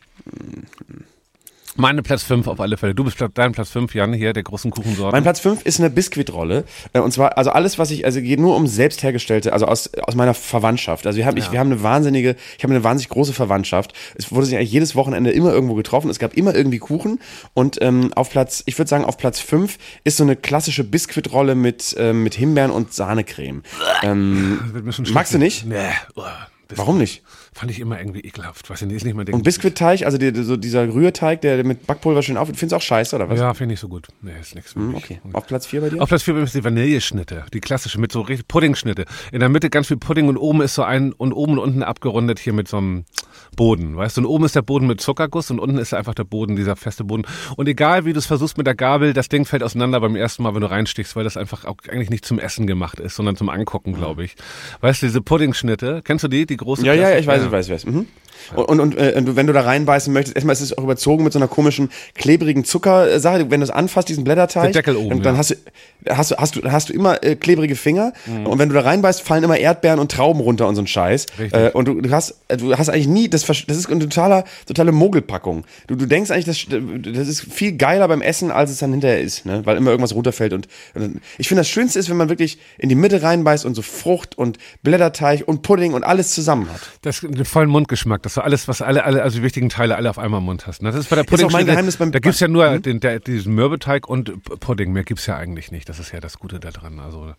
Meine Platz fünf auf alle Fälle. Du bist dein Platz fünf, Jan, hier, der großen Kuchensorte. Mein Platz fünf ist eine Biskuitrolle. Und zwar, also alles, was ich, also geht nur um selbst hergestellte, also aus, aus meiner Verwandtschaft. Also wir haben, ja. ich, wir haben eine wahnsinnige, ich habe eine wahnsinnig große Verwandtschaft. Es wurde sich eigentlich jedes Wochenende immer irgendwo getroffen. Es gab immer irgendwie Kuchen. Und ähm, auf Platz, ich würde sagen, auf Platz fünf ist so eine klassische Biskuitrolle mit, ähm, mit Himbeeren und Sahnecreme. Ähm, magst du nicht? Nee. Oh, warum nicht? Fand ich immer irgendwie ekelhaft. Weiß ich nicht, ist nicht mein Ding. Und Biskuitteig, also die, so dieser Rührteig, der mit Backpulver schön auf, findest du auch scheiße, oder was? Ja, finde ich so gut. Nee, ist nichts. Mm, okay. Auf Platz vier bei dir? Auf Platz vier ist die Vanilleschnitte. Die klassische, mit so richtig Puddingschnitte. In der Mitte ganz viel Pudding und oben ist so ein, und oben und unten abgerundet hier mit so einem Boden, weißt du? Und oben ist der Boden mit Zuckerguss und unten ist einfach der Boden, dieser feste Boden. Und egal, wie du es versuchst mit der Gabel, das Ding fällt auseinander beim ersten Mal, wenn du reinstichst, weil das einfach auch eigentlich nicht zum Essen gemacht ist, sondern zum Angucken, glaube ich. Weißt du, diese Puddingschnitte, kennst du die, die große? Ja, ja, ja, ich weiß, ja. ich weiß, ich weiß. Mhm. Und, und, und äh, wenn du da reinbeißen möchtest, erstmal ist es auch überzogen mit so einer komischen, klebrigen Zuckersache. Wenn du es anfasst, diesen Blätterteig, der Deckel oben, dann ja. hast du, hast du, hast du, hast du immer äh, klebrige Finger. Mhm. Und wenn du da reinbeißt, fallen immer Erdbeeren und Trauben runter und so ein Scheiß. Äh, und du, du hast, du hast eigentlich nie, das, das ist eine totale, totale Mogelpackung. Du, du denkst eigentlich, das, das ist viel geiler beim Essen, als es dann hinterher ist, ne? Weil immer irgendwas runterfällt. Und, und ich finde, das Schönste ist, wenn man wirklich in die Mitte reinbeißt und so Frucht und Blätterteig und Pudding und alles zusammen hat. Das ist den vollen Mundgeschmack, dass du alles, was alle, alle, also die wichtigen Teile alle auf einmal im Mund hast. Das ist bei der Pudding. Ist auch mein Geheimnis beim Da gibt's ja nur hm? den, der, diesen Mürbeteig und Pudding. Mehr gibt's ja eigentlich nicht. Das ist ja das Gute da dran. Also,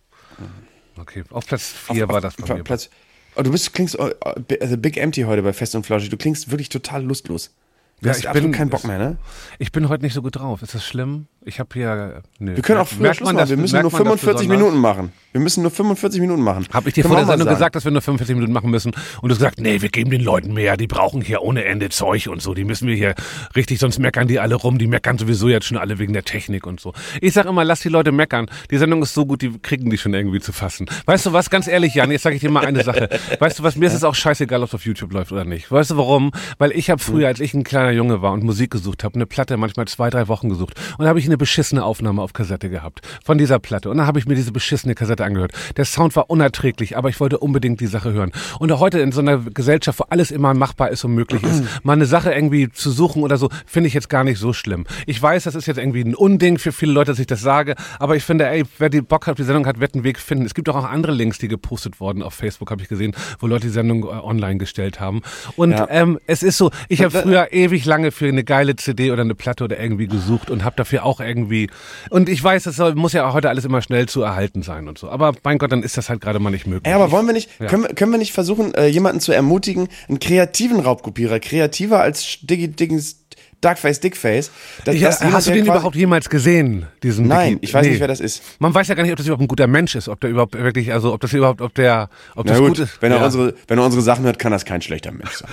okay. Auf Platz vier war das bei mir. Platz, oh, du bist, klingst, oh, also Big Empty heute bei Fest und Flauschig. Du klingst wirklich total lustlos. Du Ja, hast ich absolut bin- keinen Bock mehr, ne? Ich bin heute nicht so gut drauf. Ist das schlimm? Ich habe hier. Nö. Wir können auch früher Merkt Schluss man machen. das- Wir müssen merkt nur man das fünfundvierzig besonders? Minuten machen. Wir müssen nur fünfundvierzig Minuten machen. Habe ich dir Können vor wir der auch mal Sendung sagen. gesagt, dass wir nur fünfundvierzig Minuten machen müssen? Und du hast gesagt, nee, wir geben den Leuten mehr. Die brauchen hier ohne Ende Zeug und so. Die müssen wir hier richtig, sonst meckern die alle rum. Die meckern sowieso jetzt schon alle wegen der Technik und so. Ich sag immer, lass die Leute meckern. Die Sendung ist so gut, die kriegen die schon irgendwie zu fassen. Weißt du was? Ganz ehrlich, Jan, jetzt sage ich dir mal eine Sache. Weißt du was? Mir ist es auch scheißegal, ob es auf YouTube läuft oder nicht. Weißt du warum? Weil ich habe früher, als ich ein kleiner Junge war und Musik gesucht habe, eine Platte manchmal zwei, drei Wochen gesucht. Und da habe ich eine beschissene Aufnahme auf Kassette gehabt von dieser Platte. Und dann habe ich mir diese beschissene Kassette angehört. Der Sound war unerträglich, aber ich wollte unbedingt die Sache hören. Und heute in so einer Gesellschaft, wo alles immer machbar ist und möglich ist, mal eine Sache irgendwie zu suchen oder so, finde ich jetzt gar nicht so schlimm. Ich weiß, das ist jetzt irgendwie ein Unding für viele Leute, dass ich das sage, aber ich finde, ey, wer die Bock hat, die Sendung hat, wird einen Weg finden. Es gibt auch andere Links, die gepostet wurden auf Facebook, habe ich gesehen, wo Leute die Sendung äh, online gestellt haben. Und Ja. ähm, es ist so, ich habe früher ewig lange für eine geile C D oder eine Platte oder irgendwie gesucht und habe dafür auch irgendwie, und ich weiß, das soll, muss ja heute alles immer schnell zu erhalten sein und so, aber mein Gott, dann ist das halt gerade mal nicht möglich. Ey, aber wollen wir nicht, Ja. können, wir- können wir nicht versuchen, äh, jemanden zu ermutigen, einen kreativen Raubkopierer, kreativer als Diggy Diggins Darkface Dickface. Dass, Ich, dass jemand, hast du der den quasi- überhaupt jemals gesehen? Diesen Nein, Dicky- ich weiß Nee. nicht, wer das ist. Man weiß ja gar nicht, ob das überhaupt ein guter Mensch ist, ob der überhaupt wirklich, also ob das überhaupt, ob der, ob Na das gut, gut ist. wenn er, Ja. unsere, wenn er unsere Sachen hört, kann das kein schlechter Mensch sein.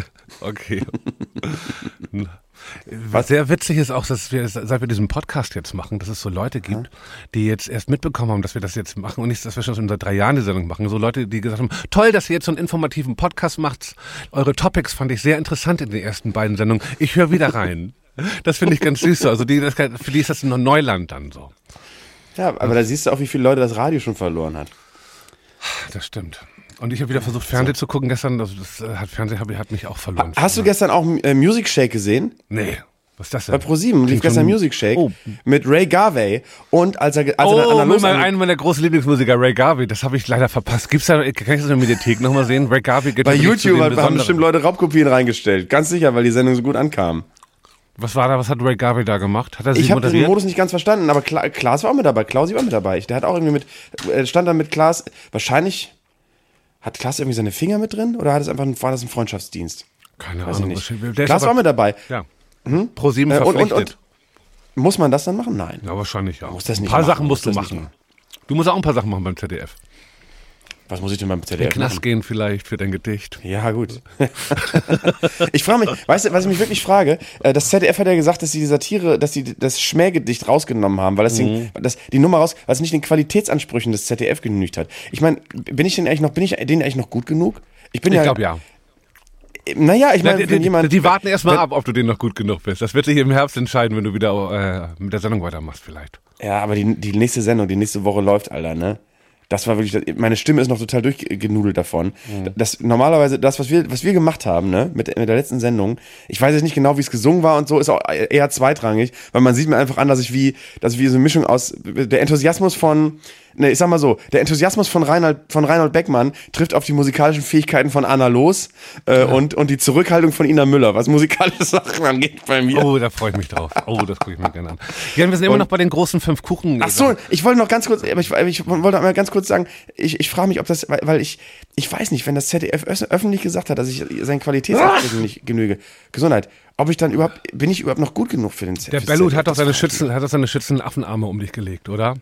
Okay. Was sehr witzig ist auch, dass wir, seit wir diesen Podcast jetzt machen, dass es so Leute gibt, die jetzt erst mitbekommen haben, dass wir das jetzt machen und nicht, dass wir schon seit drei Jahren die Sendung machen. So Leute, die gesagt haben, toll, dass ihr jetzt so einen informativen Podcast macht. Eure Topics fand ich sehr interessant in den ersten beiden Sendungen. Ich höre wieder rein. Das finde ich ganz süß. So. Also die, das, für die ist das noch Neuland dann so. Ja, aber da siehst du auch, wie viele Leute das Radio schon verloren hat. Das stimmt. Und ich habe wieder versucht, Fernsehen so. zu gucken gestern. Also das hat Fernsehen hat mich auch verloren. Hast du gestern auch äh, Music Shake gesehen? Nee. Was ist das denn? Bei ProSieben lief gestern Music Shake oh. mit Ray Garvey und als er als oh, er dann mit meinem, einen meiner großen Lieblingsmusiker, Ray Garvey, das habe ich leider verpasst. Gibt's da, kann ich das in der Mediathek nochmal sehen? Ray Garvey geht bei YouTube haben bestimmt Leute Raubkopien reingestellt. Ganz sicher, weil die Sendung so gut ankam. Was war da, was hat Ray Garvey da gemacht? Hat er sich ich habe den Modus nicht ganz verstanden, aber Kla- Klaas war auch mit dabei, Klausi war mit dabei. Der hat auch irgendwie mit, stand da mit Klaas, wahrscheinlich, hat Klaas irgendwie seine Finger mit drin oder hat es einfach, war das ein Freundschaftsdienst? Keine Weiß Ahnung. Ich nicht. Klaas war auch mit dabei. Ja. Hm? ProSieben verpflichtet. Und, und, und, muss man das dann machen? Nein. Ja, wahrscheinlich ja. Muss das nicht ein paar machen. Sachen musst du machen. Du musst auch ein paar Sachen machen beim Z D F. Was muss ich denn beim Z D F in den Knast machen? gehen vielleicht für dein Gedicht. Ja, gut. Ich frage mich, weißt du, was ich mich wirklich frage? Das Z D F hat ja gesagt, dass sie die Satire, dass sie das Schmähgedicht rausgenommen haben, weil das, mhm. den, das die Nummer raus, weil es nicht den Qualitätsansprüchen des Z D F genügt hat. Ich meine, bin ich denn eigentlich noch, bin ich denen eigentlich noch gut genug? Ich bin ich ja. glaube ja. Naja, ich meine, wenn die, jemand... Die warten erstmal ab, ob du denen noch gut genug bist. Das wird sich im Herbst entscheiden, wenn du wieder äh, mit der Sendung weitermachst vielleicht. Ja, aber die, die nächste Sendung, die nächste Woche läuft, Alter, ne? Das war wirklich, meine Stimme ist noch total durchgenudelt davon. Mhm. Das normalerweise, das, was wir, was wir gemacht haben, ne, mit, mit der letzten Sendung, ich weiß jetzt nicht genau, wie es gesungen war und so, ist auch eher zweitrangig, weil man sieht mir einfach an, dass ich wie, dass ich wie so eine Mischung aus, der Enthusiasmus von, ne, ich sag mal so, der Enthusiasmus von Reinhold, von Reinhold Beckmann trifft auf die musikalischen Fähigkeiten von Anna Loos äh, ja. und, und die Zurückhaltung von Ina Müller, was musikalische Sachen angeht bei mir. Oh, da freue ich mich drauf. Oh, das gucke ich mir gerne an. Ja, wir sind immer und, noch bei den großen fünf Kuchen. Ach so, ich wollte noch ganz kurz, aber ich, ich wollte mal ganz kurz sagen, ich, ich frage mich, ob das, weil, weil ich, ich weiß nicht, wenn das Z D F öffentlich gesagt hat, dass ich seinen Qualitätsansprüchen nicht genüge, Gesundheit, ob ich dann überhaupt, bin ich überhaupt noch gut genug für den Z D F? Der Bellut hat doch seine Schützen, hat doch seine Schützenaffenarme um dich gelegt, oder?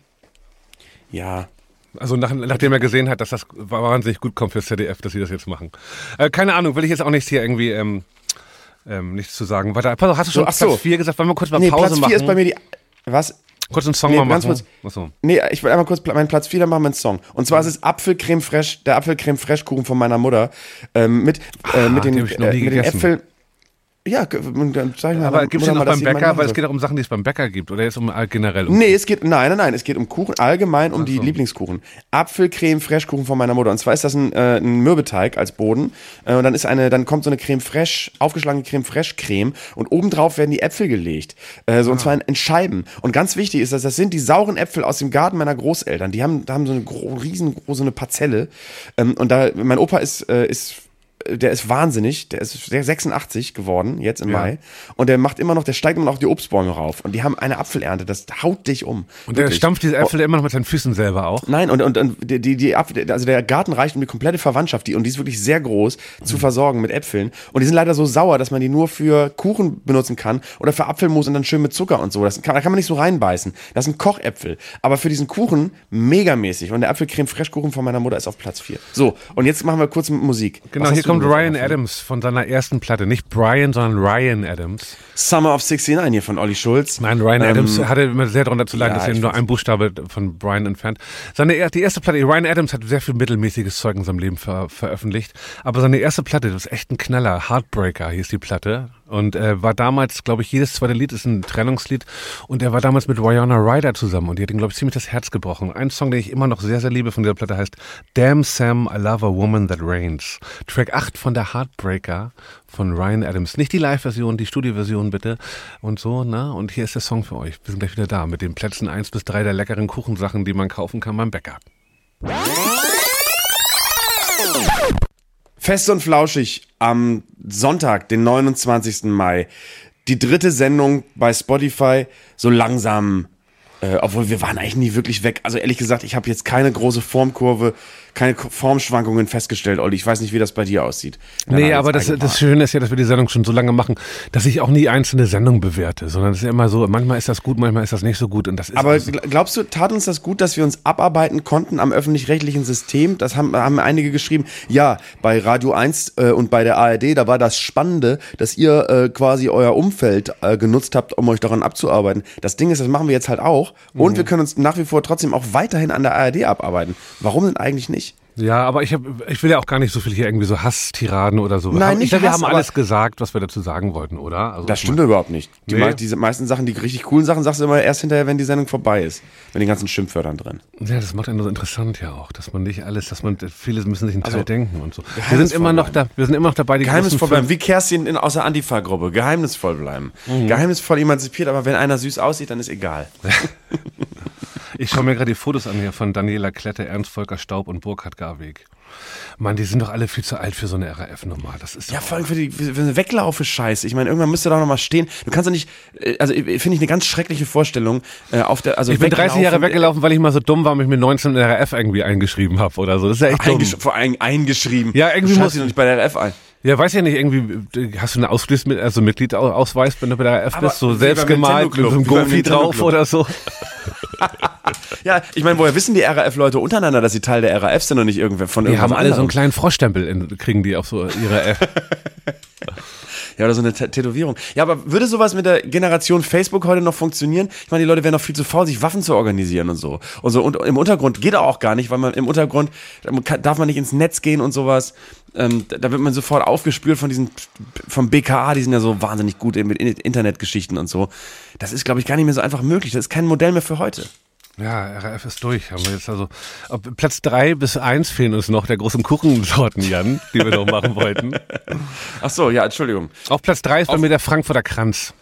Ja. Also nach, nachdem er gesehen hat, dass das wahnsinnig gut kommt fürs Z D F, dass sie das jetzt machen. Äh, keine Ahnung, will ich jetzt auch nichts hier irgendwie, ähm, ähm, nichts zu sagen. Warte, hast du schon so, Platz vier gesagt? Wollen wir kurz mal nee, Pause Platz machen? vier ist bei mir die, was? Kurz einen Song nee, mal machen. Kurz, Achso. Nee, ich will einmal kurz meinen Platz vier, dann machen wir einen Song. Und zwar ist es Apfelcreme Fraiche, der Apfelcreme Fraiche Kuchen von meiner Mutter. Ähm, mit, äh, mit den, den äh, mit den Äpfeln. Ja, dann sag ich mal. Aber gibt es den auch beim Bäcker? Weil es geht auch um Sachen, die es beim Bäcker gibt. Oder jetzt um generell um Nee, es geht, nein, nein, nein, es geht um Kuchen, allgemein um Ach die so. Lieblingskuchen. Apfelcreme Fraiche Kuchen von meiner Mutter. Und zwar ist das ein, äh, ein Mürbeteig als Boden. Äh, und dann ist eine, dann kommt so eine Creme Fraiche, aufgeschlagene Creme Fraiche Creme. Und obendrauf werden die Äpfel gelegt. Äh, so, ah. Und zwar in, in Scheiben. Und ganz wichtig ist, dass das sind die sauren Äpfel aus dem Garten meiner Großeltern. Die haben, da haben so eine gro- riesengroße eine Parzelle. Ähm, und da, mein Opa ist, äh, ist der ist wahnsinnig, der ist sechsundachtzig geworden, jetzt im ja. Mai. Und der macht immer noch, der steigt immer noch auf die Obstbäume rauf. Und die haben eine Apfelernte, das haut dich um. Und der wirklich. stampft diese Äpfel oh. immer noch mit seinen Füßen selber auch? Nein, und, und, und die, die, die Apfel, also der Garten reicht, um die komplette Verwandtschaft, die, und die ist wirklich sehr groß, mhm. zu versorgen mit Äpfeln. Und die sind leider so sauer, dass man die nur für Kuchen benutzen kann oder für Apfelmus und dann schön mit Zucker und so. Das kann, da kann man nicht so reinbeißen. Das sind Kochäpfel. Aber für diesen Kuchen megamäßig. Und der Apfelcreme Fraiche Kuchen von meiner Mutter ist auf Platz vier. So, und jetzt machen wir kurz Musik. Genau, hier kommt Ryan Adams von seiner ersten Platte. Nicht Brian, sondern Ryan Adams. Summer of sixty-nine hier von Olli Schulz. Nein, Ryan ähm, Adams hatte immer sehr darunter zu leiden, ja, dass er nur ein Buchstabe von Brian entfernt. Seine, die erste Platte, Ryan Adams hat sehr viel mittelmäßiges Zeug in seinem Leben ver, veröffentlicht. Aber seine erste Platte, das ist echt ein Knaller. Heartbreaker hieß die Platte. Und äh, war damals, glaube ich, jedes zweite Lied ist ein Trennungslied. Und er war damals mit Winona Ryder zusammen. Und die hat ihm, glaube ich, ziemlich das Herz gebrochen. Ein Song, den ich immer noch sehr, sehr liebe von dieser Platte heißt Damn Sam, I Love a Woman That Rains. Track acht von der Heartbreaker von Ryan Adams. Nicht die Live-Version, die Studio-Version bitte. Und so, ne? Und hier ist der Song für euch. Wir sind gleich wieder da mit den Plätzen eins bis drei der leckeren Kuchensachen, die man kaufen kann beim Bäcker. Fest und flauschig am Sonntag, den neunundzwanzigsten Mai. Die dritte Sendung bei Spotify, so langsam, äh, obwohl wir waren eigentlich nie wirklich weg. Also ehrlich gesagt, ich habe jetzt keine große Formkurve, keine Formschwankungen festgestellt, Olli. Ich weiß nicht, wie das bei dir aussieht. Nee, aber das, das Schöne ist ja, dass wir die Sendung schon so lange machen, dass ich auch nie einzelne Sendungen bewerte, sondern es ist ja immer so, manchmal ist das gut, manchmal ist das nicht so gut. Und das ist aber so. Glaubst du, tat uns das gut, dass wir uns abarbeiten konnten am öffentlich-rechtlichen System? Das haben, haben einige geschrieben. Ja, bei Radio eins äh, und bei der A R D, da war das Spannende, dass ihr äh, quasi euer Umfeld äh, genutzt habt, um euch daran abzuarbeiten. Das Ding ist, das machen wir jetzt halt auch. Und mhm. wir können uns nach wie vor trotzdem auch weiterhin an der A R D abarbeiten. Warum denn eigentlich nicht? nicht? Ja, aber ich, hab, ich will ja auch gar nicht so viel hier irgendwie so Hasstiraden oder so. Nein, nicht Ich glaube, wir Hass, haben alles gesagt, was wir dazu sagen wollten, oder? Also das stimmt mein, überhaupt nicht. Die, nee. me- diese meisten Sachen, die richtig coolen Sachen, sagst du immer erst hinterher, wenn die Sendung vorbei ist. Mit den ganzen Schimpfwörtern drin. Ja, das macht einen so interessant ja auch, dass man nicht alles, dass man, viele müssen sich einen Teil Also, denken und so. Wir sind immer noch da, wir sind immer noch dabei, die Geheimnisvoll bleiben, wie Kerstin in, aus der Antifa-Gruppe. Geheimnisvoll bleiben. Mhm. Geheimnisvoll emanzipiert, aber wenn einer süß aussieht, dann ist egal. Ich schaue mir gerade die Fotos an hier von Daniela Klette, Ernst Volker Staub und Burkhard Garweg. Mann, die sind doch alle viel zu alt für so eine R A F-Nummer. Das ist ja, vor allem für die für eine Weglaufe-Scheiße. Ich meine, irgendwann müsste da noch mal stehen. Du kannst doch nicht, also finde ich eine ganz schreckliche Vorstellung. Äh, auf der, also ich bin dreißig Jahre weggelaufen, weil ich mal so dumm war und mich mit neunzehn in der R A F irgendwie eingeschrieben habe oder so. Das ist ja echt Eingesch- dumm. Vor allem eingeschrieben. Ja, irgendwie muss ich noch nicht bei der R A F ein. Ja, weiß ja nicht, irgendwie, hast du eine Ausfließ mit, also Mitgliedausweis, wenn du bei der R A F Aber bist, so wie selbst beim gemalt, mit so einem Nintendo-Club, wie beim Gofi drauf Nintendo-Club. oder so. Ja, ich meine, woher wissen die R A F-Leute untereinander, dass sie Teil der R A F sind und nicht irgendwer von Die irgendwas haben alle so einen anderem? kleinen Froschstempel, in, kriegen die auf so ihre F. Ja, oder so eine T- Tätowierung. Ja, aber würde sowas mit der Generation Facebook heute noch funktionieren? Ich meine, die Leute wären noch viel zu faul, sich Waffen zu organisieren und so. Und so und im Untergrund geht auch gar nicht, weil man im Untergrund darf man nicht ins Netz gehen und sowas. Ähm, da wird man sofort aufgespürt von diesen, vom B K A, die sind ja so wahnsinnig gut mit Internetgeschichten und so. Das ist, glaube ich, gar nicht mehr so einfach möglich. Das ist kein Modell mehr für heute. Ja, R A F ist durch. Haben wir jetzt also auf Platz drei bis eins fehlen uns noch der großen Kuchensorten, Jan, die wir noch machen wollten. Ach so, ja, Entschuldigung. Auf Platz drei ist bei mir der Frankfurter Kranz.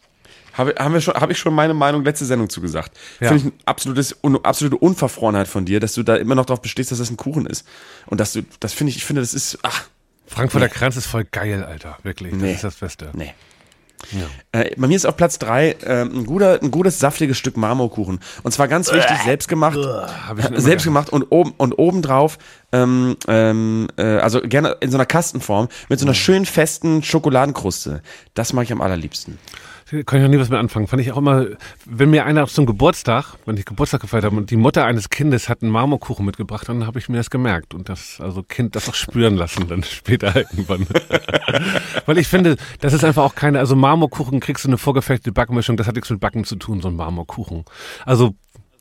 Habe, haben wir schon, habe ich schon meine Meinung letzte Sendung zugesagt. Ja. Finde ich ein absolutes, un, absolute Unverfrorenheit von dir, dass du da immer noch darauf bestehst, dass das ein Kuchen ist. Und dass du, das finde ich, ich finde, das ist, ach. Frankfurter Nee. Kranz ist voll geil, Alter. Wirklich. Das Nee. ist das Beste. Nee. Ja. Äh, bei mir ist auf Platz drei äh, ein, guter, ein gutes, saftiges Stück Marmorkuchen. Und zwar ganz wichtig, selbst gemacht. Hab ich schon immer Selbst gern. gemacht und oben und obendrauf, ähm, ähm, äh, also gerne in so einer Kastenform, mit so einer schönen festen Schokoladenkruste. Das mag ich am allerliebsten. Kann ich noch nie was mit anfangen. Fand ich auch immer, wenn mir einer zum Geburtstag, wenn ich Geburtstag gefeiert habe und die Mutter eines Kindes hat einen Marmorkuchen mitgebracht, dann habe ich mir das gemerkt und das, also Kind das auch spüren lassen, dann später irgendwann. Weil ich finde, das ist einfach auch keine, also Marmorkuchen kriegst du eine vorgefertigte Backmischung, das hat nichts mit Backen zu tun, so ein Marmorkuchen. Also,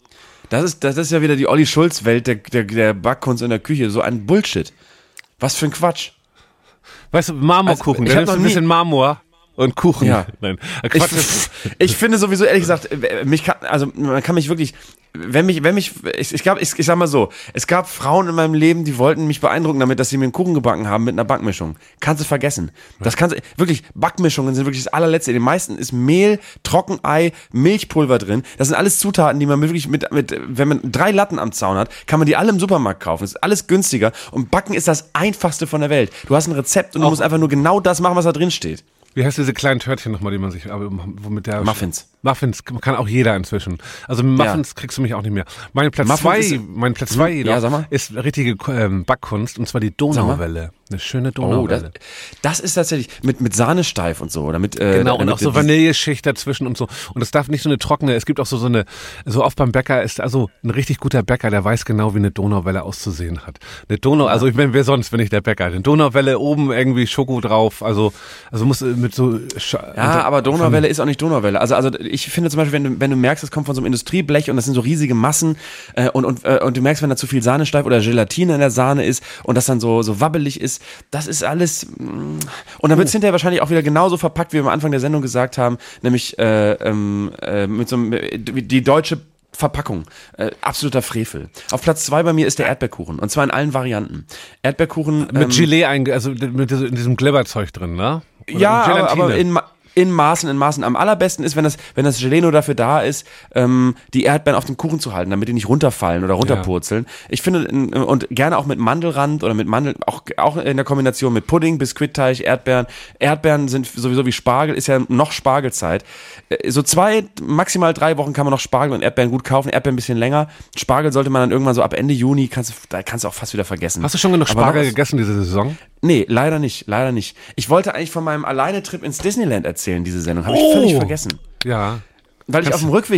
Das ist, das ist ja wieder die Olli Schulz-Welt der, der, der Backkunst in der Küche. So ein Bullshit. Was für ein Quatsch. weißt du, Marmorkuchen, Also, ich da hab nimmst du noch ein nie- bisschen Marmor und Kuchen. Ja. Nein. Ich, Quatsch, das- ich finde sowieso, ehrlich gesagt, mich kann, also man kann mich wirklich, wenn mich, wenn mich, ich, ich glaube, ich, ich sag mal so, es gab Frauen in meinem Leben, die wollten mich beeindrucken damit, dass sie mir einen Kuchen gebacken haben mit einer Backmischung. Kannst du vergessen. Das kannst du, wirklich, Backmischungen sind wirklich das allerletzte. In den meisten ist Mehl, Trockenei, Milchpulver drin. Das sind alles Zutaten, die man wirklich mit, mit, wenn man drei Latten am Zaun hat, kann man die alle im Supermarkt kaufen. Das ist alles günstiger und Backen ist das einfachste von der Welt. Du hast ein Rezept und du musst einfach nur genau das machen, was da drin steht. Wie heißt diese kleinen Törtchen nochmal, die man sich, aber womit der... Muffins. Muffins kann auch jeder inzwischen. Also mit Muffins kriegst du mich auch nicht mehr. Mein Platz Muffins zwei, ist- mein Platz zwei jedoch, Ja, sag mal. ist richtige ähm, Backkunst und zwar die Donauwelle. Eine schöne Oh, das, Donauwelle. das ist tatsächlich mit, mit Sahnesteif und so. Oder mit, äh, Genau, und damit auch so die- Vanilleschicht dazwischen und so. Und es darf nicht so eine trockene, es gibt auch so, so eine, so oft beim Bäcker ist also ein richtig guter Bäcker, der weiß genau, wie eine Donauwelle auszusehen hat. Eine Donau, also ich meine, wer sonst, wenn nicht der Bäcker? Eine Donauwelle, oben irgendwie Schoko drauf, also, also muss äh, mit so... Sch- Ja, aber Donauwelle ist auch nicht Donauwelle. Also, also ich finde zum Beispiel, wenn du, wenn du merkst, es kommt von so einem Industrieblech und das sind so riesige Massen äh, und, und, äh, und du merkst, wenn da zu viel Sahnesteif oder Gelatine in der Sahne ist und das dann so, so wabbelig ist, das ist alles... mm. Und dann wird es hinterher wahrscheinlich auch wieder genauso verpackt, wie wir am Anfang der Sendung gesagt haben, nämlich äh, ähm, äh, mit so einem, äh, die deutsche Verpackung. Äh, absoluter Frevel. Auf Platz zwei bei mir ist der Erdbeerkuchen. Und zwar in allen Varianten. Erdbeerkuchen... mit ähm, Gelee, einge also mit diesem, in diesem Glibberzeug drin, ne? Oder ja, mit aber, Gelatine. aber in, Ma- in Maßen, in Maßen. Am allerbesten ist, wenn das, wenn das Gelee nur dafür da ist, ähm, die Erdbeeren auf dem Kuchen zu halten, damit die nicht runterfallen oder runterpurzeln. Ich finde, in- und gerne auch mit Mandelrand oder mit Mandel, auch, auch in der Kombination mit Pudding, Biskuitteig, Erdbeeren. Erdbeeren sind sowieso wie Spargel, ist ja noch Spargelzeit. Äh, So zwei, maximal drei Wochen kann man noch Spargel und Erdbeeren gut kaufen. Erdbeeren ein bisschen länger. Spargel sollte man dann irgendwann so ab Ende Juni, kannst du, da kannst du auch fast wieder vergessen. Hast du schon genug Aber Spargel noch- gegessen diese Saison? Nee, leider nicht, leider nicht. Ich wollte eigentlich von meinem Alleinetrip ins Disneyland erzählen, diese Sendung. Habe ich völlig vergessen. Ja. Weil ich Kannst- auf dem Rückweg,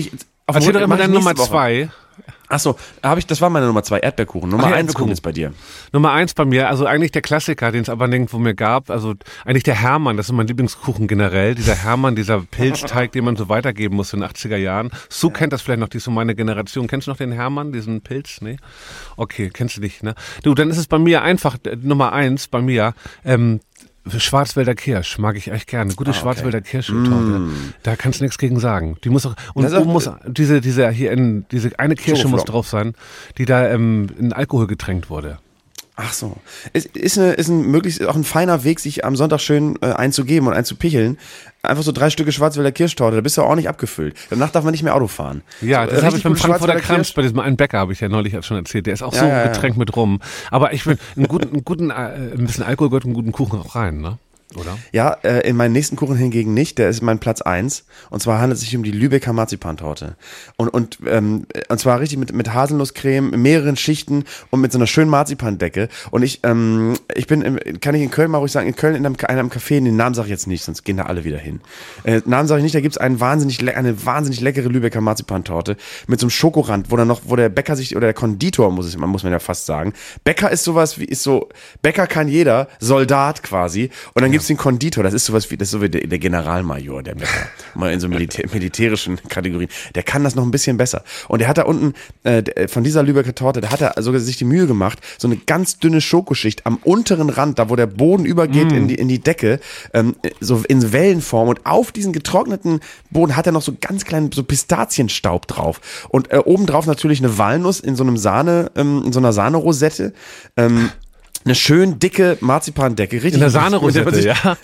Auf Erzähl dem doch immer Rücken deine mach ich Nummer nächste Woche. zwei. Achso, habe ich, das war meine Nummer zwei, Erdbeerkuchen. Nummer Ach ja, eins Erdbeerkuchen. Kuchen ist bei dir. Nummer eins bei mir, also eigentlich der Klassiker, den es aber nirgendwo mehr gab, also eigentlich der Hermann, das ist mein Lieblingskuchen generell, dieser Hermann, dieser Pilzteig, den man so weitergeben muss in den achtziger Jahren. Sue ja. kennt das vielleicht noch, die ist so meine Generation. Kennst du noch den Hermann, diesen Pilz? Nee? Okay, kennst du nicht, ne? Du, dann ist es bei mir einfach, äh, Nummer eins bei mir, ähm, Schwarzwälder Kirsch mag ich echt gerne. Gute ah, okay. Schwarzwälder Kirschtorte. Mm. Da kannst du nichts gegen sagen. Die muss auch, und oben muss diese, diese hier in, diese eine Kirsche muss drauf sein, die da ähm, in Alkohol getränkt wurde. Ach so. Es ist, eine, ist ein möglichst auch ein feiner Weg, sich am Sonntag schön äh, einzugeben und einzupicheln. Einfach so drei Stücke Schwarzwälder Kirschtorte, da bist du auch nicht abgefüllt. Danach darf man nicht mehr Auto fahren. Ja, so, das äh, habe ich beim Frankfurter Kranz, Kirsch. bei diesem einen Bäcker, habe ich ja neulich schon erzählt. Der ist auch ja, so ja, getränkt ja. mit rum. Aber ich will, einen guten, einen guten, äh, ein bisschen Alkohol gehört einen guten Kuchen auch rein, ne? Oder? Ja, äh, in meinen nächsten Kuchen hingegen nicht. Der ist mein Platz eins. Und zwar handelt es sich um die Lübecker Marzipantorte. Und, und, ähm, und zwar richtig mit, mit Haselnusscreme, mehreren Schichten und mit so einer schönen Marzipandecke. Und ich, ähm, ich bin, im, kann ich in Köln mal ruhig sagen, in Köln in einem, in einem Café, den Namen sage ich jetzt nicht, sonst gehen da alle wieder hin. Äh, Namen sage ich nicht, da gibt's einen wahnsinnig, eine wahnsinnig leckere Lübecker Marzipantorte mit so einem Schokorand, wo dann noch, wo der Bäcker sich, oder der Konditor, muss es, muss man ja fast sagen. Bäcker ist sowas wie, ist so, Bäcker kann jeder, Soldat quasi. Und dann gibt's den Konditor, das ist sowas wie, das ist so wie der, der Generalmajor, der Bäcker, mal in so Militär, militärischen Kategorien, der kann das noch ein bisschen besser. Und der hat da unten, äh, von dieser Lübecker Torte, da hat er sogar sich die Mühe gemacht, so eine ganz dünne Schokoschicht am unteren Rand, da wo der Boden übergeht mm. in die, in die Decke, ähm, so in Wellenform, und auf diesen getrockneten Boden hat er noch so ganz kleinen, so Pistazienstaub drauf. Und äh, obendrauf natürlich eine Walnuss in so einem Sahne, ähm, in so einer Sahnerosette, ähm, eine schön dicke Marzipandecke. Richtig. In der Sahnerosette, ja.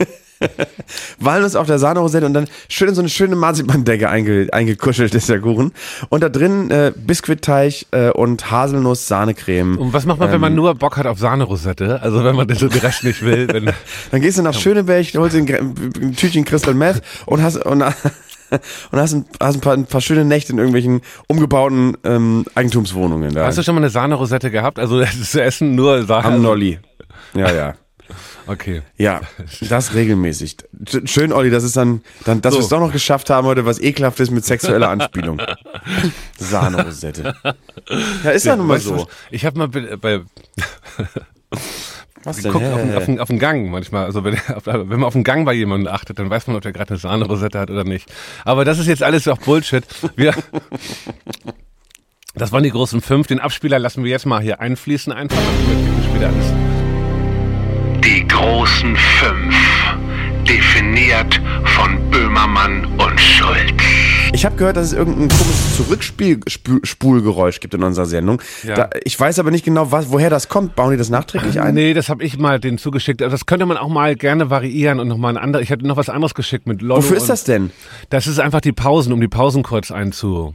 Walnuss auf der Sahnerosette und dann schön in so eine schöne Marzipandecke einge, eingekuschelt ist der Kuchen. Und da drin äh, Biskuitteig äh, und Haselnuss, Sahnecreme. Und was macht man, ähm, wenn man nur Bock hat auf Sahnerosette? Also wenn man den so Rest nicht will. Wenn dann gehst du nach Schöneberg, holst ein, ein Tütchen Crystal Meth und hast... Und, und hast, ein, hast ein, paar, ein paar schöne Nächte in irgendwelchen umgebauten ähm, Eigentumswohnungen da. Hast du schon mal eine Sahnerosette gehabt? Also zu essen nur Sahne? Am Nolli. Ja, ja. Okay. Ja, das regelmäßig. Schön, Olli, das ist dann, dann dass so. wir es doch noch geschafft haben heute, was ekelhaftes mit sexueller Anspielung. Sahnerosette. Ja, ist ja nun mal so. Ich habe mal bei... Was denn? Guckt auf, den, auf, den, auf den Gang manchmal. Also wenn, wenn man auf den Gang bei jemandem achtet, dann weiß man, ob der gerade eine Sahnerosette hat oder nicht. Aber das ist jetzt alles auch Bullshit. Wir, das waren die großen fünf. Den Abspieler lassen wir jetzt mal hier einfließen. Einfach, wir später alles. Die großen fünf. Definiert von Böhmermann und Schulz. Ich habe gehört, dass es irgendein komisches Zurückspulgeräusch gibt in unserer Sendung. Ja. Da, ich weiß aber nicht genau, was, woher das kommt. Bauen die das nachträglich ein? Nee, das habe ich mal denen zugeschickt. Das könnte man auch mal gerne variieren und nochmal ein anderes. Ich hatte noch was anderes geschickt mit Lollo. Wofür ist das denn? Das ist einfach die Pausen, um die Pausen kurz einzu...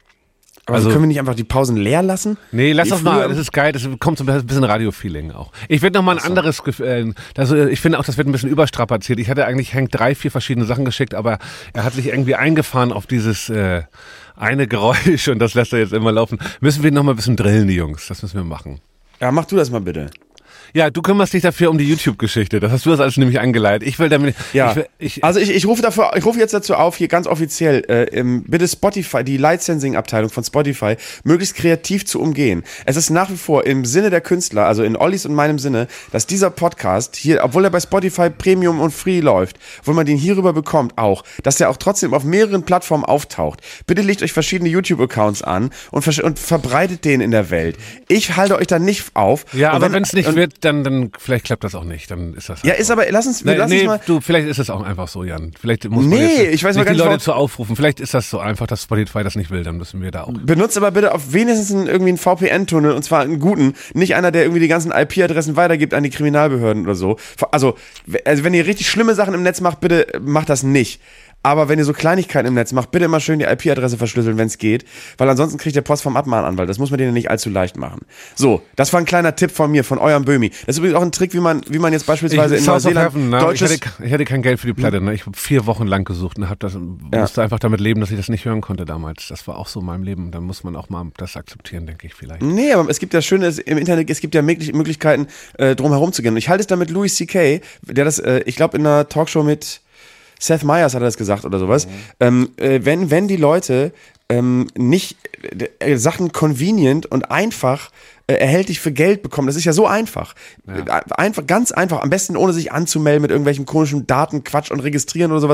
Aber also, können wir nicht einfach die Pausen leer lassen? Nee, lass das mal, das ist geil, das kommt so ein bisschen Radio-Feeling auch. Ich würde noch mal ein so. anderes, äh, also ich finde auch, das wird ein bisschen überstrapaziert. Ich hatte eigentlich Hank drei, vier verschiedene Sachen geschickt, aber er hat sich irgendwie eingefahren auf dieses äh, eine Geräusch und das lässt er jetzt immer laufen. Müssen wir noch mal ein bisschen drillen, die Jungs, das müssen wir machen. Ja, mach du das mal bitte. Ja, du kümmerst dich dafür um die YouTube-Geschichte. Das hast du das alles nämlich eingeleitet. Ich will damit. Ja. Ich will, ich, also ich, ich rufe dafür, ich rufe jetzt dazu auf, hier ganz offiziell, äh, im, bitte Spotify, die Licensing-Abteilung von Spotify, möglichst kreativ zu umgehen. Es ist nach wie vor im Sinne der Künstler, also in Ollis und meinem Sinne, dass dieser Podcast hier, obwohl er bei Spotify Premium und Free läuft, obwohl man den hierüber bekommt, auch, dass er auch trotzdem auf mehreren Plattformen auftaucht. Bitte legt euch verschiedene YouTube-Accounts an und, vers- und verbreitet den in der Welt. Ich halte euch da nicht auf. Ja, aber wenn es nicht wird, dann, dann vielleicht klappt das auch nicht, dann ist das. Ja, ist so. Aber lass uns, wir nee, lassen nee, uns mal. Du, vielleicht ist es auch einfach so, Jan. Vielleicht muss man nee, jetzt ich weiß nicht gar die nicht, Leute zu aufrufen. Vielleicht ist das so einfach, dass Spotify das nicht will, dann müssen wir da auch. Benutzt aber bitte auf wenigstens einen, irgendwie einen V P N-Tunnel, und zwar einen guten, nicht einer, der irgendwie die ganzen I P-Adressen weitergibt an die Kriminalbehörden oder so. Also, also wenn ihr richtig schlimme Sachen im Netz macht, bitte macht das nicht. Aber wenn ihr so Kleinigkeiten im Netz macht, bitte immer schön die I P-Adresse verschlüsseln, wenn es geht, weil ansonsten kriegt ihr Post vom Abmahnanwalt. Das muss man denen nicht allzu leicht machen. So, das war ein kleiner Tipp von mir, von eurem Böhmi. Das ist übrigens auch ein Trick, wie man, wie man jetzt beispielsweise ich, in Neuseeland Heaven, ne? deutsches... Ich hatte, ich hatte kein Geld für die Platte, ne? Ich habe vier Wochen lang gesucht und hab das, ja. musste einfach damit leben, dass ich das nicht hören konnte damals. Das war auch so in meinem Leben. Dann muss man auch mal das akzeptieren, denke ich vielleicht. Nee, aber es gibt ja Schöne im Internet, es gibt ja Möglichkeiten, äh, drum herum zu gehen. Und ich halte es da mit Louis C K, der das, äh, ich glaube, in einer Talkshow mit Seth Meyers hat er das gesagt oder sowas. Mhm. Ähm, äh, wenn, wenn die Leute ähm, nicht äh, Sachen convenient und einfach äh, erhältlich für Geld bekommen. Das ist ja so einfach. Ja. Einfach, ganz einfach. Am besten ohne sich anzumelden mit irgendwelchen komischen Datenquatsch und registrieren oder sowas.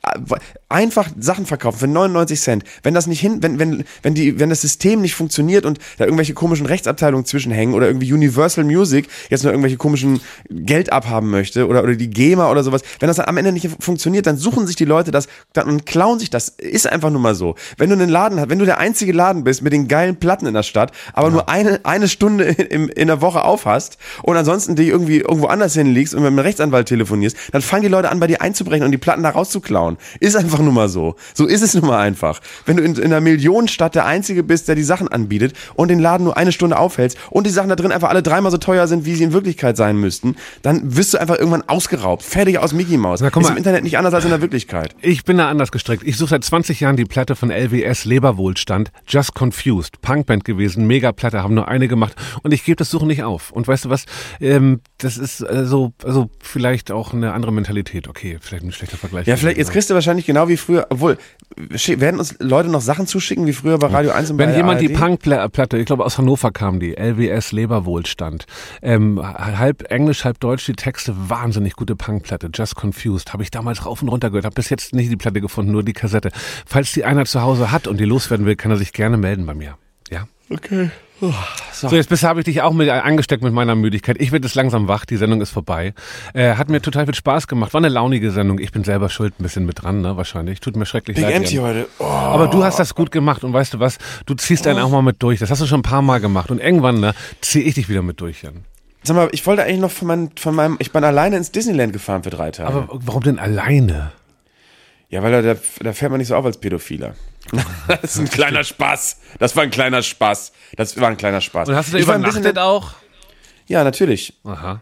Einfach Sachen verkaufen für neunundneunzig Cent. Wenn das nicht hin, wenn, wenn, wenn die, wenn das System nicht funktioniert und da irgendwelche komischen Rechtsabteilungen zwischenhängen oder irgendwie Universal Music jetzt nur irgendwelche komischen Geld abhaben möchte oder, oder die GEMA oder sowas. Wenn das dann am Ende nicht funktioniert, dann suchen sich die Leute das dann und klauen sich das. Ist einfach nur mal so. Wenn du einen Laden hast, wenn du der einzige Laden bist mit den geilen Platten in der Stadt, aber ja. nur eine, eine Stunde in, in der Woche auf hast und ansonsten die irgendwie irgendwo anders hinlegst und mit einem Rechtsanwalt telefonierst, dann fangen die Leute an, bei dir einzubrechen und die Platten da rauszuklauen. Ist einfach nur mal so. So ist es nun mal einfach. Wenn du in, in einer Millionenstadt der Einzige bist, der die Sachen anbietet und den Laden nur eine Stunde aufhältst und die Sachen da drin einfach alle dreimal so teuer sind, wie sie in Wirklichkeit sein müssten, dann wirst du einfach irgendwann ausgeraubt. Fertig aus Mickey Mouse. Na, ist mal. Im Internet nicht anders als in der Wirklichkeit. Ich bin da anders gestrickt. Ich suche seit zwanzig Jahren die Platte von L W S, Leberwohlstand, Just Confused, Punkband gewesen, mega Platte, haben nur eine gemacht und ich gebe das Suchen nicht auf. Und weißt du was, ähm, das ist äh, so, also vielleicht auch eine andere Mentalität. Okay, vielleicht ein schlechter Vergleich. Ja, vielleicht, jetzt kriegst du wahrscheinlich genau wie früher, obwohl, werden uns Leute noch Sachen zuschicken, wie früher bei Radio eins und bei Wenn jemand A R D? Die Punkplatte, ich glaube aus Hannover kam die, L W S Leberwohlstand, ähm, halb Englisch, halb Deutsch, die Texte, wahnsinnig gute Punkplatte, Just Confused, habe ich damals rauf und runter gehört, habe bis jetzt nicht die Platte gefunden, nur die Kassette. Falls die einer zu Hause hat und die loswerden will, kann er sich gerne melden bei mir. Ja? Okay. Oh, so. so, jetzt bisher habe ich dich auch mit angesteckt mit meiner Müdigkeit. Ich werde jetzt langsam wach, die Sendung ist vorbei. Äh, hat mir total viel Spaß gemacht. War eine launige Sendung. Ich bin selber schuld ein bisschen mit dran, ne? Wahrscheinlich. Tut mir schrecklich Big leid. Empty heute. Oh. Aber du hast das gut gemacht und weißt du was? Du ziehst einen auch mal mit durch. Das hast du schon ein paar Mal gemacht und irgendwann, ne, ziehe ich dich wieder mit durch, Jan. Sag mal, ich wollte eigentlich noch von, mein, von meinem, ich bin alleine ins Disneyland gefahren für drei Tage. Aber warum denn alleine? Ja, weil da, da fährt man nicht so auf als Pädophiler. Das ist ein kleiner Spaß. Das war ein kleiner Spaß. Das war ein kleiner Spaß. Und hast du da ich übernachtet auch? Ja, natürlich. Aha.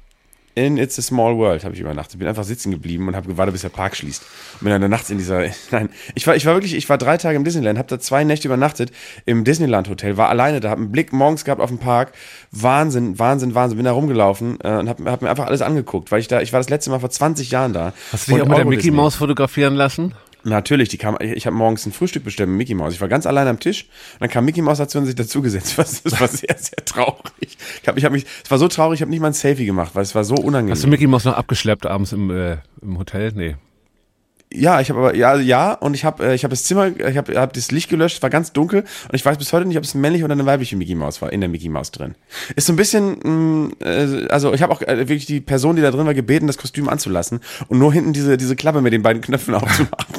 In It's a Small World habe ich übernachtet. Bin einfach sitzen geblieben und habe gewartet, bis der Park schließt. Und bin dann nachts in dieser, nein, ich war, ich war wirklich, ich war drei Tage im Disneyland, habe da zwei Nächte übernachtet im Disneyland Hotel, war alleine da, habe einen Blick morgens gehabt auf den Park. Wahnsinn, Wahnsinn, Wahnsinn. Bin da rumgelaufen äh, und habe hab mir einfach alles angeguckt, weil ich da, ich war das letzte Mal vor zwanzig Jahren da. Hast du dich auch mit der Mickey Maus fotografieren lassen? Natürlich, die kam, ich habe morgens ein Frühstück bestellt mit Mickey Mouse. Ich war ganz allein am Tisch und dann kam Mickey Mouse dazu und sich dazugesetzt. Das war sehr, sehr traurig. Ich habe ich hab mich, es war so traurig, ich habe nicht mal ein Selfie gemacht, weil es war so unangenehm. Hast du Mickey Mouse noch abgeschleppt abends im, äh, im Hotel? Nee. Ja, ich habe aber, ja, ja, und ich habe, ich habe das Zimmer, ich habe, hab das Licht gelöscht, es war ganz dunkel und ich weiß bis heute nicht, ob es eine männliche oder eine weibliche Mickey Mouse war, in der Mickey Mouse drin. Ist so ein bisschen, mh, also ich habe auch äh, wirklich die Person, die da drin war, gebeten, das Kostüm anzulassen und nur hinten diese, diese Klappe mit den beiden Knöpfen aufzumachen.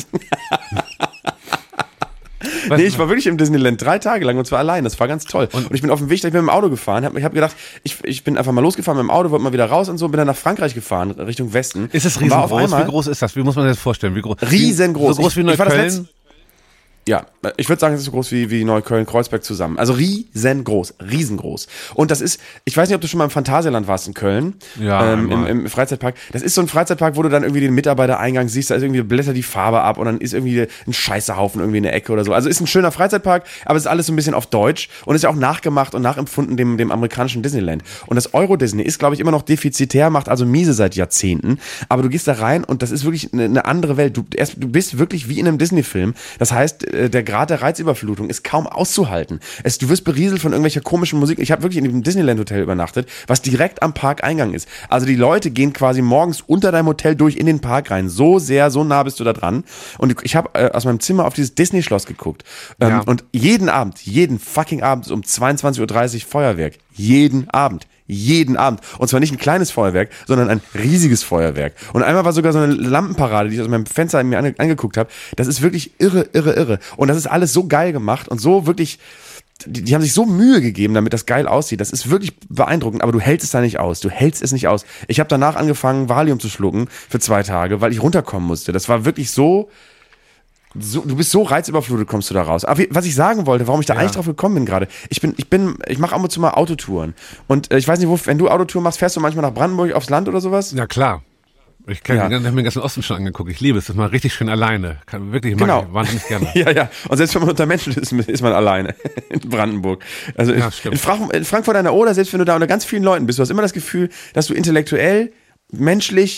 Nee, ich war wirklich im Disneyland drei Tage lang und zwar allein. Das war ganz toll. Und, und ich bin auf dem Weg, ich bin mit dem Auto gefahren. Hab, ich habe gedacht, ich, ich bin einfach mal losgefahren mit dem Auto, wollte mal wieder raus und so. Bin dann nach Frankreich gefahren, Richtung Westen. Ist es riesengroß? Wie groß ist das? Wie muss man sich das vorstellen? Wie groß? Riesengroß. So groß wie Neukölln? Ja, ich würde sagen, es ist so groß wie, wie Neukölln-Kreuzberg zusammen. Also riesengroß, riesengroß. Und das ist, ich weiß nicht, ob du schon mal im Phantasialand warst in Köln, ja, ähm, im, im Freizeitpark. Das ist so ein Freizeitpark, wo du dann irgendwie den Mitarbeitereingang siehst, da ist irgendwie, blättert die Farbe ab und dann ist irgendwie ein Scheißehaufen irgendwie in der Ecke oder so. Also ist ein schöner Freizeitpark, aber es ist alles so ein bisschen auf Deutsch und ist ja auch nachgemacht und nachempfunden dem, dem amerikanischen Disneyland. Und das Euro-Disney ist, glaube ich, immer noch defizitär, macht also miese seit Jahrzehnten. Aber du gehst da rein und das ist wirklich eine, eine andere Welt. Du, erst, du bist wirklich wie in einem Disney-Film. Das heißt, der Grad der Reizüberflutung ist kaum auszuhalten. Es, du wirst berieselt von irgendwelcher komischen Musik. Ich habe wirklich in dem Disneyland-Hotel übernachtet, was direkt am Parkeingang ist. Also die Leute gehen quasi morgens unter deinem Hotel durch in den Park rein. So sehr, so nah bist du da dran. Und ich habe äh, aus meinem Zimmer auf dieses Disney-Schloss geguckt. Ähm, ja. Und jeden Abend, jeden fucking Abend um zweiundzwanzig Uhr dreißig Feuerwerk. Jeden Abend. Jeden Abend. Und zwar nicht ein kleines Feuerwerk, sondern ein riesiges Feuerwerk. Und einmal war sogar so eine Lampenparade, die ich aus meinem Fenster mir ange- angeguckt habe. Das ist wirklich irre, irre, irre. Und das ist alles so geil gemacht und so wirklich, die, die haben sich so Mühe gegeben, damit das geil aussieht. Das ist wirklich beeindruckend, aber du hältst es da nicht aus. Du hältst es nicht aus. Ich habe danach angefangen, Valium zu schlucken für zwei Tage, weil ich runterkommen musste. Das war wirklich so... So, du bist so reizüberflutet, kommst du da raus. Aber was ich sagen wollte, warum ich da ja. eigentlich drauf gekommen bin gerade, ich bin, ich bin, ich mache ab und zu mal Autotouren. Und äh, ich weiß nicht, wo, wenn du Autotouren machst, fährst du manchmal nach Brandenburg aufs Land oder sowas? Ja, klar. Ich kann, ja. habe mir den ganzen Osten schon angeguckt. Ich liebe es. Das ist mal richtig schön alleine. Kann, wirklich, mag genau. ich wahnsinnig gerne. ja, ja. Und selbst wenn man unter Menschen ist, ist man alleine in Brandenburg. Also ja, in, Frank- in Frankfurt an der Oder, selbst wenn du da unter ganz vielen Leuten bist, du hast immer das Gefühl, dass du intellektuell, menschlich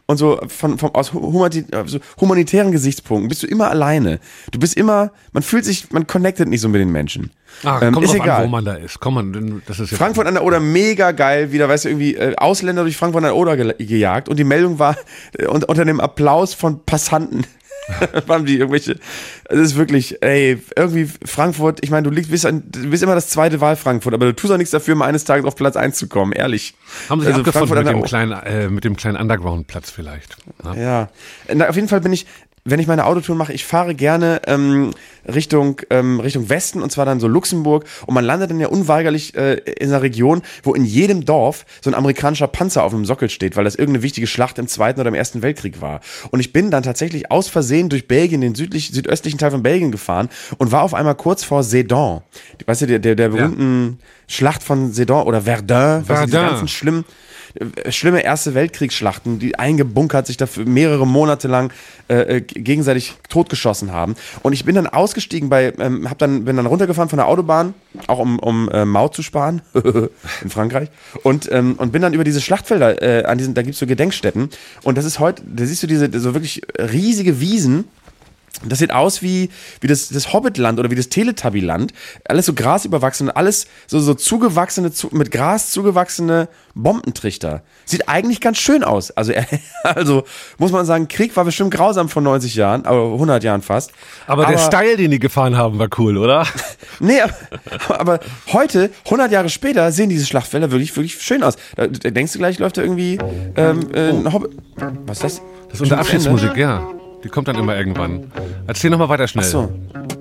und so von, von aus humanit- so humanitären Gesichtspunkten bist du immer alleine. Du bist immer, man fühlt sich, man connectet nicht so mit den Menschen. Ah, ähm, kommt ist drauf egal. an, wo man da ist. Komm, man, das ist jetzt Frankfurt an der Oder, mega geil, wieder, weißt du, irgendwie äh, Ausländer durch Frankfurt an der Oder ge- gejagt und die Meldung war äh, unter, unter dem Applaus von Passanten. waren die irgendwelche, es ist wirklich, ey, irgendwie Frankfurt, ich meine, du liegst, bist, ein, du bist immer das zweite Wahl Frankfurt, aber du tust auch nichts dafür, mal eines Tages auf Platz eins zu kommen, ehrlich. Haben sie Also abgefunden Frankfurt mit an dem, der- kleinen, äh, mit dem kleinen Underground-Platz vielleicht. Ja. Ja, Na, auf jeden Fall bin ich, wenn ich meine Autotour mache, ich fahre gerne ähm, Richtung ähm, Richtung Westen und zwar dann so Luxemburg und man landet dann ja unweigerlich äh, in einer Region, wo in jedem Dorf so ein amerikanischer Panzer auf dem Sockel steht, weil das irgendeine wichtige Schlacht im Zweiten oder im Ersten Weltkrieg war. Und ich bin dann tatsächlich aus Versehen durch Belgien, den südlich, südöstlichen Teil von Belgien gefahren und war auf einmal kurz vor Sedan. Weißt du, der, der, der berühmten ja. Schlacht von Sedan oder Verdun, was diese ganzen schlimmen schlimme Erste Weltkriegsschlachten, die eingebunkert sich dafür mehrere Monate lang äh, gegenseitig totgeschossen haben. Und ich bin dann ausgestiegen bei, ähm, hab dann, bin dann runtergefahren von der Autobahn, auch um, um äh, Maut zu sparen, in Frankreich, und, ähm, und bin dann über diese Schlachtfelder, äh, an diesen, da gibt's so Gedenkstätten, und das ist heute, da siehst du diese, so wirklich riesige Wiesen. Das sieht aus wie, wie das, das Hobbitland oder wie das Teletubbyland. Alles so grasüberwachsene, alles so, so zugewachsene, zu, mit Gras zugewachsene Bombentrichter. Sieht eigentlich ganz schön aus. Also, also muss man sagen, Krieg war bestimmt grausam vor neunzig Jahren, aber hundert Jahren fast. Aber, aber der Style, den die gefahren haben, war cool, oder? Nee, aber, aber heute, hundert Jahre später, sehen diese Schlachtfelder wirklich, wirklich schön aus. Da, da denkst du gleich, läuft da irgendwie ähm, äh, ein Hobbit. Was ist das? Das ist unsere Abschiedsmusik, ja. Die kommt dann immer irgendwann. Erzähl nochmal weiter schnell. Ach so.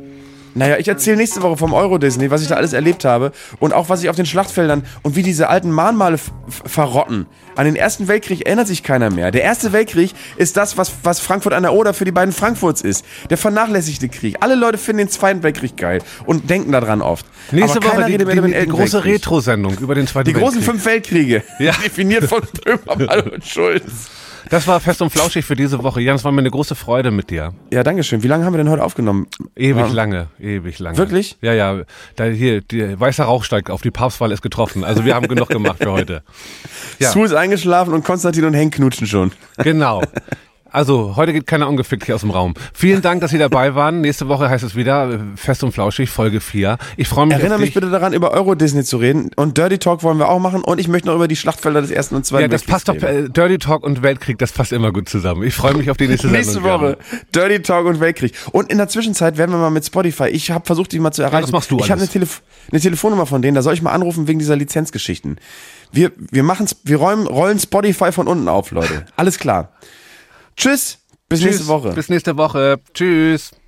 Naja, ich erzähle nächste Woche vom Euro-Disney, was ich da alles erlebt habe und auch was ich auf den Schlachtfeldern und wie diese alten Mahnmale f- f- verrotten. An den Ersten Weltkrieg erinnert sich keiner mehr. Der Erste Weltkrieg ist das, was, was Frankfurt an der Oder für die beiden Frankfurts ist. Der vernachlässigte Krieg. Alle Leute finden den Zweiten Weltkrieg geil und denken daran oft. Nächste Aber Woche die, redet mehr die, über den die Elften große Weltkrieg. Retro-Sendung über den Zweiten Die Weltkrieg. großen fünf Weltkriege, ja. definiert von Böhmermann und Schulz. Das war Fest und Flauschig für diese Woche. Jan, es war mir eine große Freude mit dir. Ja, danke schön. Wie lange haben wir denn heute aufgenommen? Ewig Ja. lange, ewig lange. Wirklich? Ja, ja. Da hier, die weißer Rauch steigt auf, die Papstwahl ist getroffen. Also wir haben genug gemacht für heute. Ja. Sue ist eingeschlafen und Konstantin und Henk knutschen schon. Genau. Also, heute geht keiner ungefickt hier aus dem Raum. Vielen Dank, dass Sie dabei waren. Nächste Woche heißt es wieder Fest und Flauschig, Folge vier. Ich freue mich Erinnere auf mich dich. bitte daran, über Euro-Disney zu reden. Und Dirty Talk wollen wir auch machen. Und ich möchte noch über die Schlachtfelder des Ersten und Zweiten Ja, das Weltkriegs passt doch, reden. äh, Dirty Talk und Weltkrieg, das passt immer gut zusammen. Ich freue mich auf die nächste Sendung. Nächste Woche. Dirty Talk und Weltkrieg. Und in der Zwischenzeit werden wir mal mit Spotify. Ich habe versucht, die mal zu erreichen. das machst du ich habe eine, alles. Telef- eine Telefonnummer von denen. Da soll ich mal anrufen wegen dieser Lizenzgeschichten. Wir, wir machen's, wir räumen, rollen Spotify von unten auf, Leute. Alles klar. Tschüss. Bis Tschüss, nächste Woche. Bis nächste Woche. Tschüss.